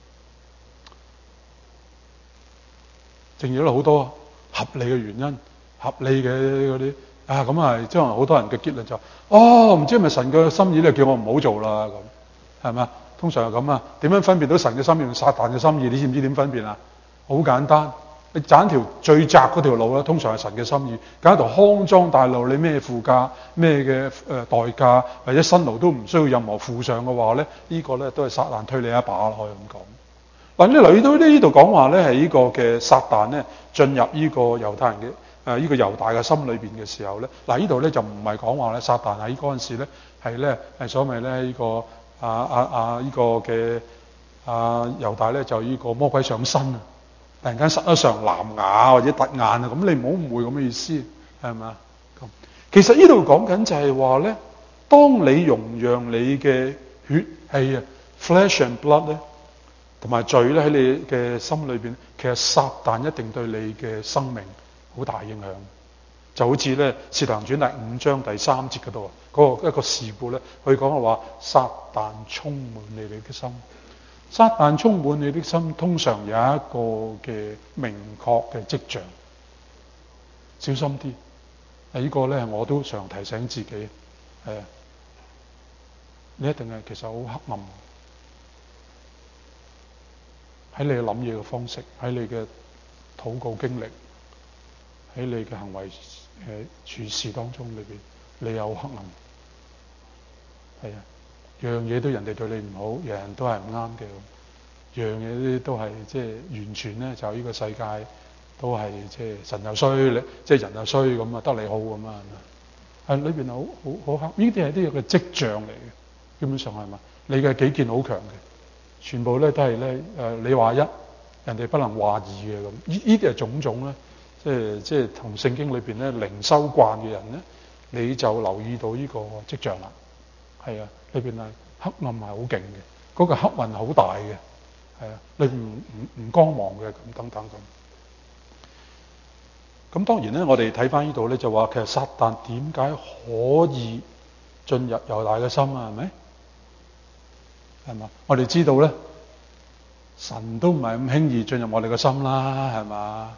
正如好多合理嘅原因、合理嘅嗰啲啊，咁啊，即係好多人嘅結論就哦，唔知係咪神嘅心意咧，叫我唔好做啦咁，係嘛？通常係咁啊。點樣分辨到神嘅心意同撒但嘅心意？你知唔知點分辨啊？好簡單。你揀條最窄嗰條路咧，通常係神嘅心意。揀一條康莊大路，你咩附加咩嘅誒代價或者辛勞都唔需要任何付上嘅話咧，呢、這個咧都係撒但推你一把可以咁講。嗱，你留意到呢度講話咧係呢個嘅撒但咧進入呢個猶太人嘅誒呢個猶大嘅心裏邊嘅時候咧，嗱呢度咧就唔係講話咧撒但喺嗰陣時咧係咧係所謂咧呢個啊啊啊呢個嘅啊猶大咧就呢個魔鬼上身啊！突然間實得上藍牙或者突眼啊，咁你唔好誤會咁嘅意思，係咪啊？ 咁其實呢度講緊就係話咧，當你容讓你嘅血氣啊 （flesh and blood） 咧，同埋罪咧喺你嘅心裏邊，其實撒旦一定對你嘅生命好大影響。就好似咧《使徒行傳》第五章第三節嗰度啊，嗰個一個事故咧，佢講嘅話，撒旦充滿你哋嘅心。撒旦充滿你的心，通常有一個嘅明確嘅跡象，小心啲。啊，呢個咧我都常提醒自己，係啊，你一定係其實好黑暗。喺你諗嘢嘅方式，喺你嘅禱告經歷，喺你嘅行為誒處事當中裏邊，你有黑暗。係啊，樣嘢都人哋對你唔好，樣人都係唔啱嘅，樣嘢都係即係完全咧就呢個世界都係即係神又衰，你即係人又衰咁啊，得你好咁啊，係裏邊好好好黑。呢啲係啲嘅跡象嚟嘅，基本上係嘛？你嘅己見好強嘅。全部咧都係咧誒，你話一，人哋不能話二嘅咁。呢呢啲係種種咧，即係即係同聖經裏邊咧靈修慣嘅人咧，你就留意到呢個跡象啦。係啊，裏邊係黑暗係好勁嘅，嗰、那個黑雲好大嘅，係啊，裏邊唔唔唔光芒嘅咁等等咁。咁當然咧，我哋睇翻呢度咧就話，其實撒旦點解可以進入猶大嘅心啊？係咪？係嘛？我哋知道咧，神都唔係咁輕易進入我哋嘅心啦，係嘛？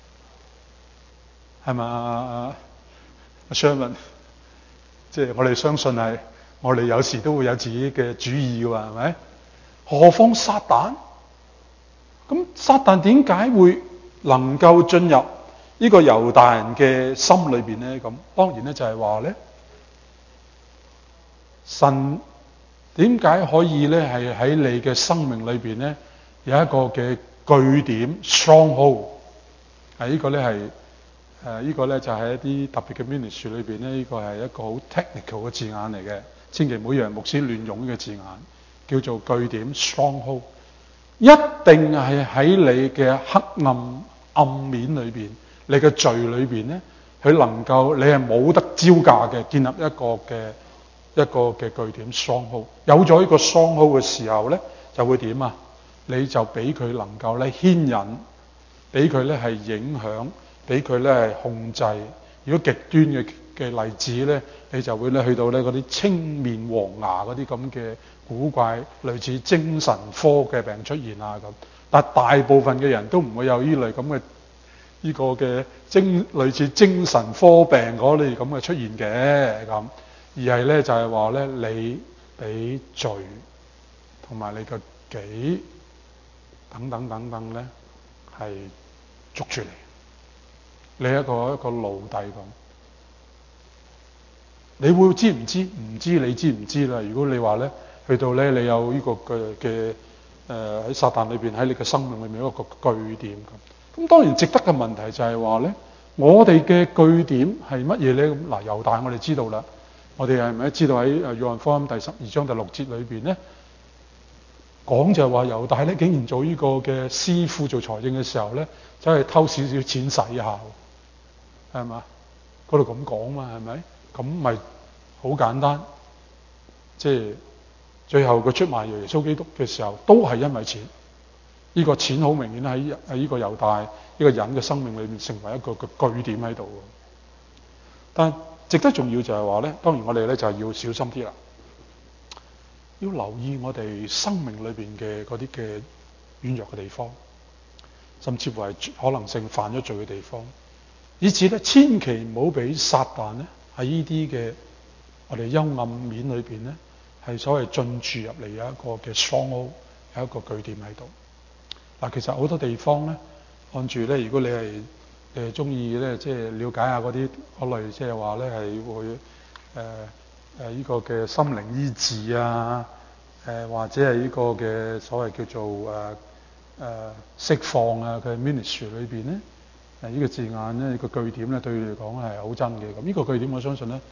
係嘛？阿 Sherman， 即係我哋相信係，我哋有時都會有自己嘅主意嘅喎，係咪？何況撒旦？咁撒旦點解會能夠進入呢個猶大人嘅心裏邊咧？咁當然咧就係話咧，神點解可以咧係喺你嘅生命裏邊咧有一個嘅據點 stronghold？ 係呢個咧係誒呢個咧就係一啲特別嘅 ministry 裏邊咧，呢個係一個好 technical 嘅字眼嚟嘅，千祈唔好讓牧師亂用呢個字眼，叫做據點 stronghold。一定係喺你嘅黑暗暗面裏邊，你嘅罪裏邊咧，佢能夠你係冇得招架嘅，建立一個嘅一個嘅據點 stronghold。有咗呢個 stronghold嘅時候咧，就會點啊？你就俾佢能夠咧牽引，俾佢咧係影響，俾佢咧係控制。如果極端嘅嘅例子咧，你就會咧去到咧嗰啲青面癀牙嗰啲咁嘅古怪，類似精神科嘅病出現啊咁。但係大部分嘅人都唔會有呢類咁嘅呢個嘅精類似精神科病嗰類咁嘅出現嘅咁，而係咧就係話咧你俾罪同埋你個己等等等等咧係捉住你。你一個一個奴隸咁，你會知唔知？唔知你知唔知啦？如果你話咧，去到咧，你有呢個嘅嘅誒喺撒旦裏邊喺你嘅生命裏面一個據點咁。咁當然值得嘅問題就係話咧，我哋嘅據點係乜嘢咧？咁嗱，猶大我哋知道啦，我哋係咪知道喺誒約翰福音第十二章第六節裏邊咧講就係話猶大咧竟然做呢個嘅師傅做財政嘅時候咧，走去偷少少錢使下。係嘛？嗰度咁講嘛，係咪？咁咪好簡單，即係最後佢出賣耶穌基督嘅時候，都係因為錢。呢個錢好明顯喺喺呢個猶大呢個人嘅生命裏面成為一個嘅據點喺度。但係值得重要就係話咧，當然我哋咧就係要小心啲啦，要留意我哋生命裏邊嘅嗰啲嘅軟弱嘅地方，甚至乎係可能性犯咗罪嘅地方。以此咧，千祈唔好俾撒旦咧喺呢啲嘅我哋幽暗面裏邊咧，係所謂進駐入嚟有一個嘅 stronghold，有一個據點喺度。嗱，其實好多地方咧，按住咧，如果你係誒中意咧，即係了解下嗰啲嗰類，即係話咧係會誒誒呢個嘅心靈醫治啊，誒、呃、或者係呢個嘅所謂叫做誒誒、呃呃、釋放啊嘅 ministry 裏邊咧。誒呢個字眼咧，呢個據點咧，對你嚟講係好真嘅。咁呢個據點，我相信咧，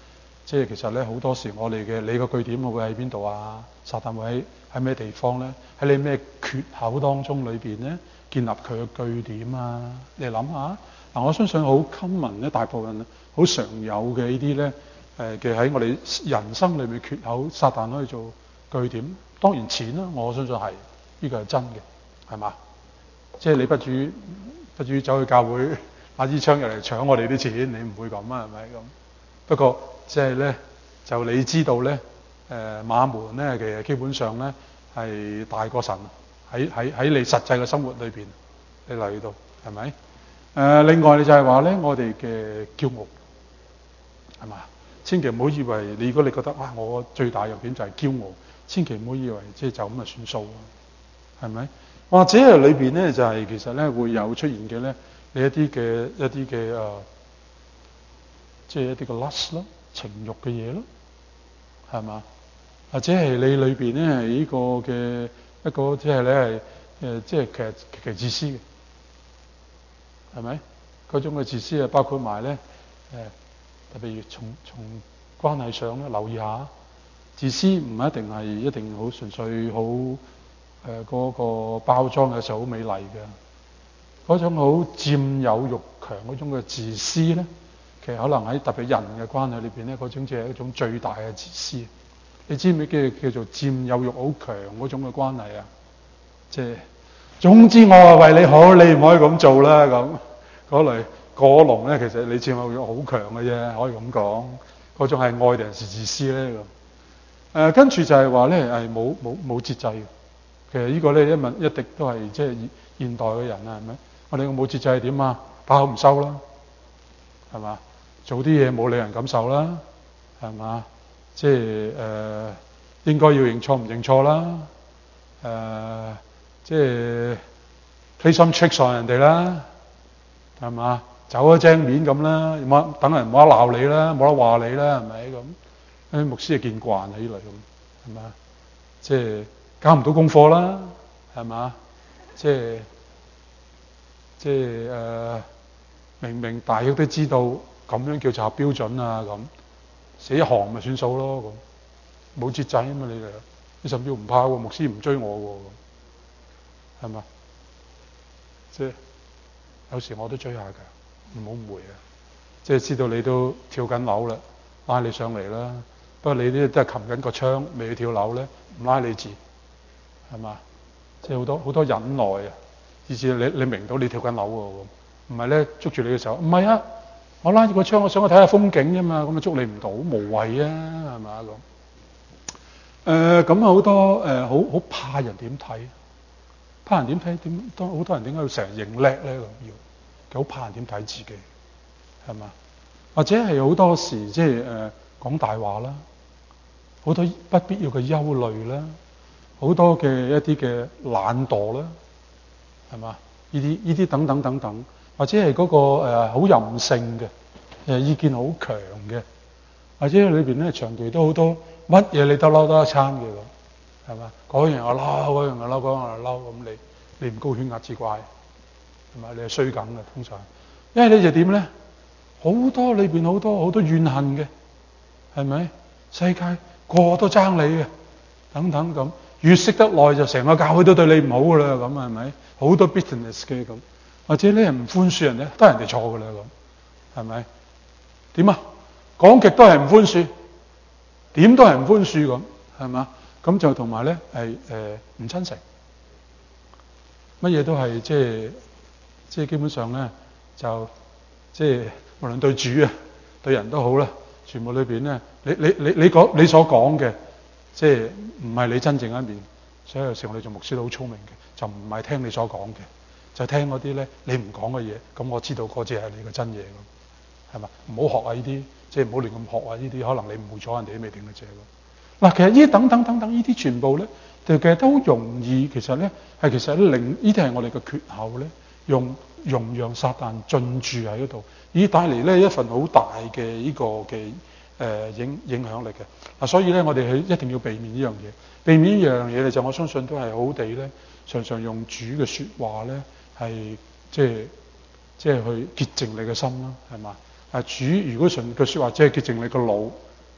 即係其實咧好多時我哋嘅你個據點會喺邊度啊？撒旦會喺喺咩地方咧？喺你咩缺口當中裏邊咧建立佢嘅據點啊？你諗下嗱，我相信好 common 咧，大部分好常有嘅呢啲咧誒嘅喺我哋人生裏面缺口，撒旦可以做據點。當然錢啦，我相信係呢個係真嘅，係嘛？即係你不至於不至於走去教會拿支槍入嚟搶我哋啲錢，你唔會咁啊？係咪咁？不過即係咧，就你知道咧，誒馬門咧其實基本上咧係大過神喺喺喺你實際嘅生活裏邊，你嚟到係咪？誒另外你就係話咧，我哋嘅驕傲係嘛？千祈唔好以為你如果你覺得哇，我最大弱點就係驕傲，千祈唔好以為即係就咁就算數，係咪？或者係裏邊咧就係其實咧會有出現嘅咧，你一啲嘅一啲嘅誒。即係一啲嘅 lust 咯，情慾嘅嘢咯，係嘛？或者係你裏邊咧係呢個嘅一個即係咧係誒，即係其實極其自私嘅，係咪？嗰種嘅自私啊，包括埋咧誒，特別從從關係上咧留意下，自私唔一定係一定好純粹好誒嗰個包裝嘅時候好美麗嘅，嗰種好佔有慾強嗰種嘅自私咧。其實可能喺特別人嘅關係裏邊咧，嗰種就係一種最大嘅自私。你知唔知叫叫做佔有慾好強嗰種嘅關係啊？即係總之我係為你好，你唔可以咁做啦咁嗰類過龍咧。其實你佔有慾好強嘅啫，可以咁講。嗰種係愛定係自私咧咁。誒、呃，跟住就係話咧係冇冇冇節制嘅。其實個呢個咧一問一滴都係即係現代嘅人啊，係咪？我哋嘅冇節制係點啊？把口唔收啦，係嘛？做啲嘢冇理人感受啦，係嘛？即係誒、呃、應該要認錯唔認錯啦，誒、呃、即係 play some tricks on 人哋啦，係嘛？走一正面咁啦，冇等人冇得鬧你啦，冇得話你啦，係咪咁？啲牧師係見慣呢類咁，係嘛？即係交唔到功課啦，係嘛？即係即係誒、呃、明明大約都知道。咁樣叫做標準啊！咁寫一行咪算數咯，咁冇節制啊嘛！你哋你甚至唔怕喎，牧師唔追我喎，係嘛？即係有時我都追下㗎，唔好誤會啊！即係知道你都跳緊樓啦，拉你上嚟啦。不過你呢都係擒緊個窗，未去跳樓咧，唔拉你字，係嘛？即係好多好多忍耐啊！以至你你明到你跳緊樓喎，唔係咧捉住你嘅時候，唔係啊！我拉住個窗，我想去睇下風景啫嘛，咁啊捉你唔到，無謂啊，係嘛咁？誒咁啊好多誒，好好怕人點睇，怕人點睇點？當好多人點解要成日認叻咧咁要？佢好怕人點睇自己，係嘛？或者係好多時即係誒講大話啦，好多不必要嘅憂慮啦，好多嘅一啲嘅懶惰啦，係嘛？呢啲呢啲等等等等。或者係嗰、那個好、呃、任性嘅，誒、呃、意見好強嘅，或者裏邊咧長期都好多乜嘢你都嬲得一餐嘅咁，係嘛？嗰樣又嬲，嗰樣又嬲，嗰樣又嬲，咁你你唔高血壓之怪，係嘛？你係衰緊嘅通常，因為你就點咧？好多裏邊好多好多怨恨嘅，係咪？世界個個都爭你嘅，等等咁，越識得耐就成個教會都對你唔好噶啦，咁係咪？好多 bitterness 嘅咁。或者咧唔寬恕人咧，都係人哋錯噶啦咁，係咪？點啊？講極都係唔寬恕，點都係唔寬恕咁，係嘛？咁就同埋咧係誒唔真誠，乜嘢都係即係即係基本上咧就即係無論對主啊對人都好啦，全部裏邊咧你你你你講你所講嘅，即係唔係你真正一面。所以有時我哋做牧師都好聰明嘅，就唔係聽你所講嘅。就聽嗰啲咧，你唔講嘅嘢，咁我知道嗰隻係你嘅真嘢咁，係嘛？唔好學啊呢啲，即係唔好亂咁學啊呢啲，可能你誤會咗人哋都未定嘅啫咁。嗱，其實呢啲等等等等呢啲全部咧，其實都好容易，其實咧係其實令呢啲係我哋嘅缺口咧，用容讓撒旦進駐喺嗰度，以帶嚟咧一份好大嘅呢個嘅誒、呃、影影響力嘅。嗱，所以咧我哋係一定要避免呢樣嘢，避免呢樣嘢咧就我相信都係好地咧，常常用主嘅説話咧。係即係即係去潔淨你嘅心啦，係嘛？啊主如果純句説話，即係潔淨你個腦，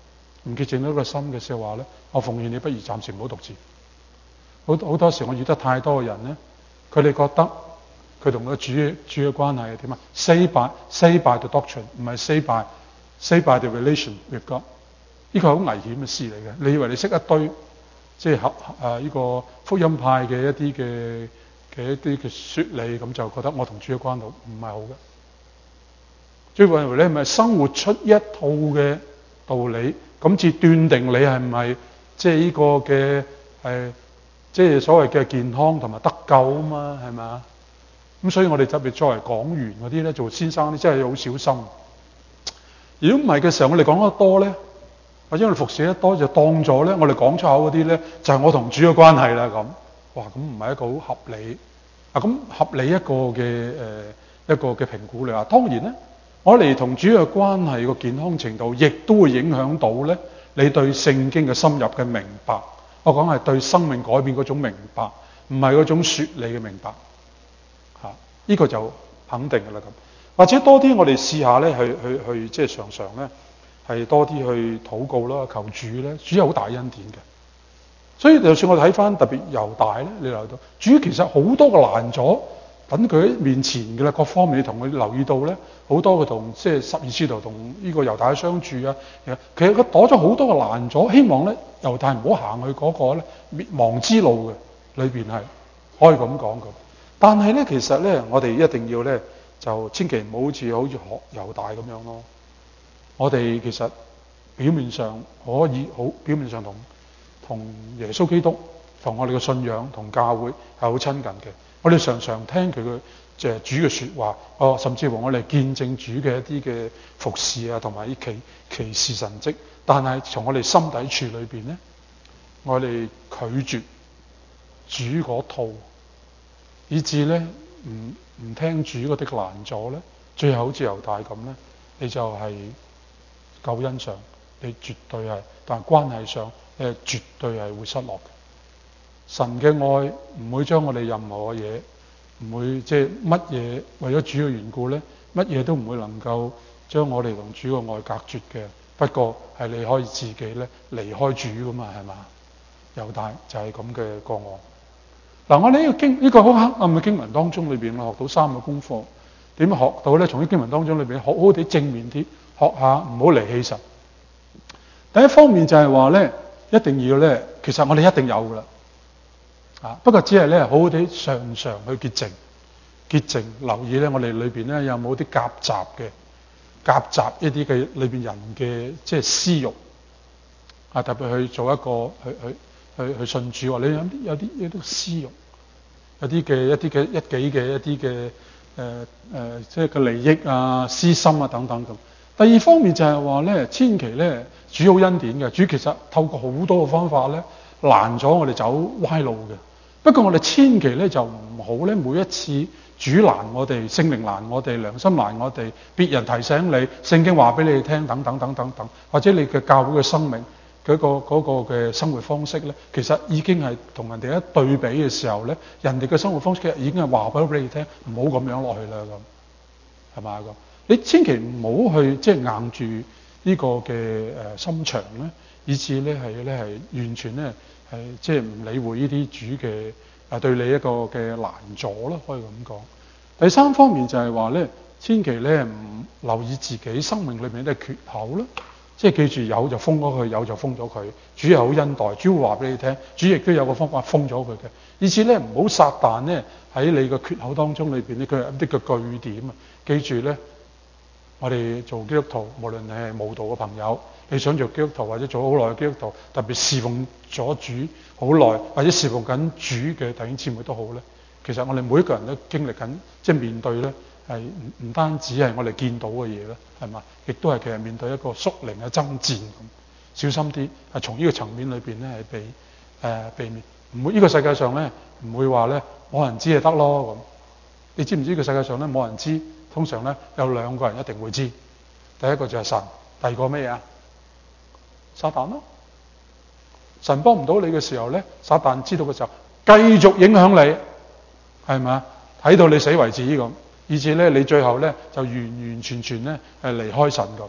唔潔淨到個心嘅時候話咧，我奉勸你不如暫時唔好讀字。好好多時我遇得太多嘅人咧，佢哋覺得佢同個主主嘅關係係點啊 ？say by say by the doctrine， 唔係 say by say by the relation with God。呢個係好危險嘅事嚟嘅。你以為你識一堆即係合誒呢個福音派嘅一啲嘅嘅一啲嘅説理，咁就覺得我同主嘅關係唔係好嘅。最緊要你係咪生活出一套嘅道理，咁至斷定你係唔係即係呢個嘅係即係所謂嘅健康同埋得救啊嘛，係咪啊？咁所以我哋特別作為講員嗰啲咧，做先生咧，真係要好小心。如果唔係嘅時候，我哋講得多咧，或者我哋服侍得多，就當咗咧，我哋講出口嗰啲咧，就係我同主嘅關係啦咁。哇，咁唔係一個好合理啊！咁合理一個嘅誒、呃、一個嘅評估嚟話，當然咧。我哋同主嘅關係個健康程度，亦都會影響到咧你對聖經嘅深入嘅明白。我講係對生命改變嗰種明白，唔係嗰種説理嘅明白。嚇、啊，呢、這個就肯定㗎啦咁。或者多啲我哋試下咧，去去去，即係常常咧係多啲去禱告啦，求主咧，主有好大恩典嘅。所以就算我哋睇翻特別猶大咧，你留意到主其實好多個攔阻。等佢喺面前嘅啦，各方面你同佢留意到咧，好多嘅同即係十二使徒同呢個猶大相處啊，其實佢躲咗好多嘅攔阻，希望咧猶大唔好行去嗰個咧滅亡之路嘅裏邊係可以咁講咁。但係咧，其實咧，我哋一定要咧就千祈唔好好似好似學猶大咁樣咯。我哋其實表面上可以好表面上同同耶穌基督同我哋嘅信仰同教會係好親近嘅。我哋常常聽佢嘅即係主嘅説話，哦，甚至乎我哋見證主嘅一啲嘅服侍啊，同埋啲奇奇事神蹟。但係從我哋心底處裏邊咧，我哋拒絕主嗰套，以致咧唔唔聽主嗰啲攔阻咧，最後好似猶大咁咧，你就係救恩上你絕對係，但係關係上誒絕對係會失落嘅。神嘅愛唔會將我哋任何嘅嘢，唔會即係乜嘢為咗主嘅緣故咧，乜嘢都唔會能夠將我哋同主嘅愛隔絕嘅。不過係你可以自己咧離開主噶嘛，係嘛？猶大就係咁嘅個案。嗱，我呢個經呢、呢個好黑暗嘅經文當中裏邊，我學到三個功課。點樣學到咧？從啲經文當中裏邊，好好地正面啲學下，唔好離棄神。第一方面就係話咧，一定要咧，其實我哋一定有噶啦。啊！不過只係咧，好好地常常去潔淨、潔淨，留意咧，我哋裏邊咧有冇啲夾雜嘅、夾雜一啲嘅裏邊人嘅即係私慾啊！特別去做一個去去去去信主，你有啲有啲有啲私慾，有啲嘅一啲嘅一己嘅一啲嘅誒誒，即係個利益啊、私心啊等等咁。第二方面就係話咧，千祈咧，主好恩典嘅，主其實透過好多嘅方法咧，攔咗我哋走歪路嘅。不過我哋千祈咧就唔好咧，每一次主攔我哋、聖靈攔我哋、良心攔我哋、別人提醒你、聖經話俾你聽等等等等等，或者你嘅教會嘅生命嗰個嗰個嘅生活方式咧，其實已經係同人哋一對比嘅時候咧，人哋嘅生活方式其實已經係話咗俾你聽，唔好咁樣落去啦咁，係咪咁？你千祈唔好去即係硬住呢個嘅誒心腸咧，以致咧係咧係完全咧。係即係唔理會呢啲主嘅啊對你一個嘅攔阻啦，可以咁講。第三方面就係話咧，千祈咧唔留意自己生命裏面啲缺口啦。即係記住有就封咗佢，有就封咗佢。主係好恩待，主會話俾你聽，主亦都有個方法封咗佢嘅。以至咧唔好撒旦咧喺你個缺口當中裏邊咧，佢係一啲嘅據點啊。記住咧，我哋做基督徒，無論你係慕道嘅朋友。你想做基督徒或者做好耐嘅基督徒，特別侍奉咗主好耐，或者侍奉緊主嘅弟兄姊妹都好咧。其實我哋每一個人都經歷緊，即係面對咧係唔唔單止係我哋見到嘅嘢咧，係嘛？亦都係其實面對一個屬靈嘅爭戰咁。小心啲，係從呢個層面裏邊咧係避誒、呃、避免，唔會呢個世界上咧唔會話咧冇人知就得咯咁。你知唔知呢個世界上咧冇人知？通常咧有兩個人一定會知，第一個就係神，第二個咩嘢啊？撒旦咯，神幫唔到你嘅時候咧，撒旦知道嘅時候，繼續影響你，係咪啊？睇到你死為止咁，以至咧你最後咧就完完全全咧係離開神咁。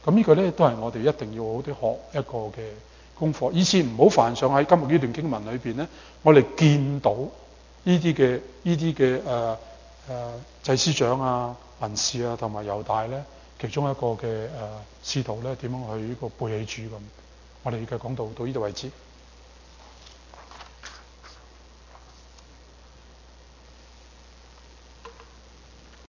咁呢個咧都係我哋一定要好好啲學一個嘅功課，以致唔好犯上喺今日呢段經文裏邊咧，我哋見到呢啲嘅呢啲嘅誒誒祭司長啊、文士啊同埋猶大咧，其中一個嘅誒使徒咧點樣去呢個背棄主咁。我哋嘅講道到呢度為止。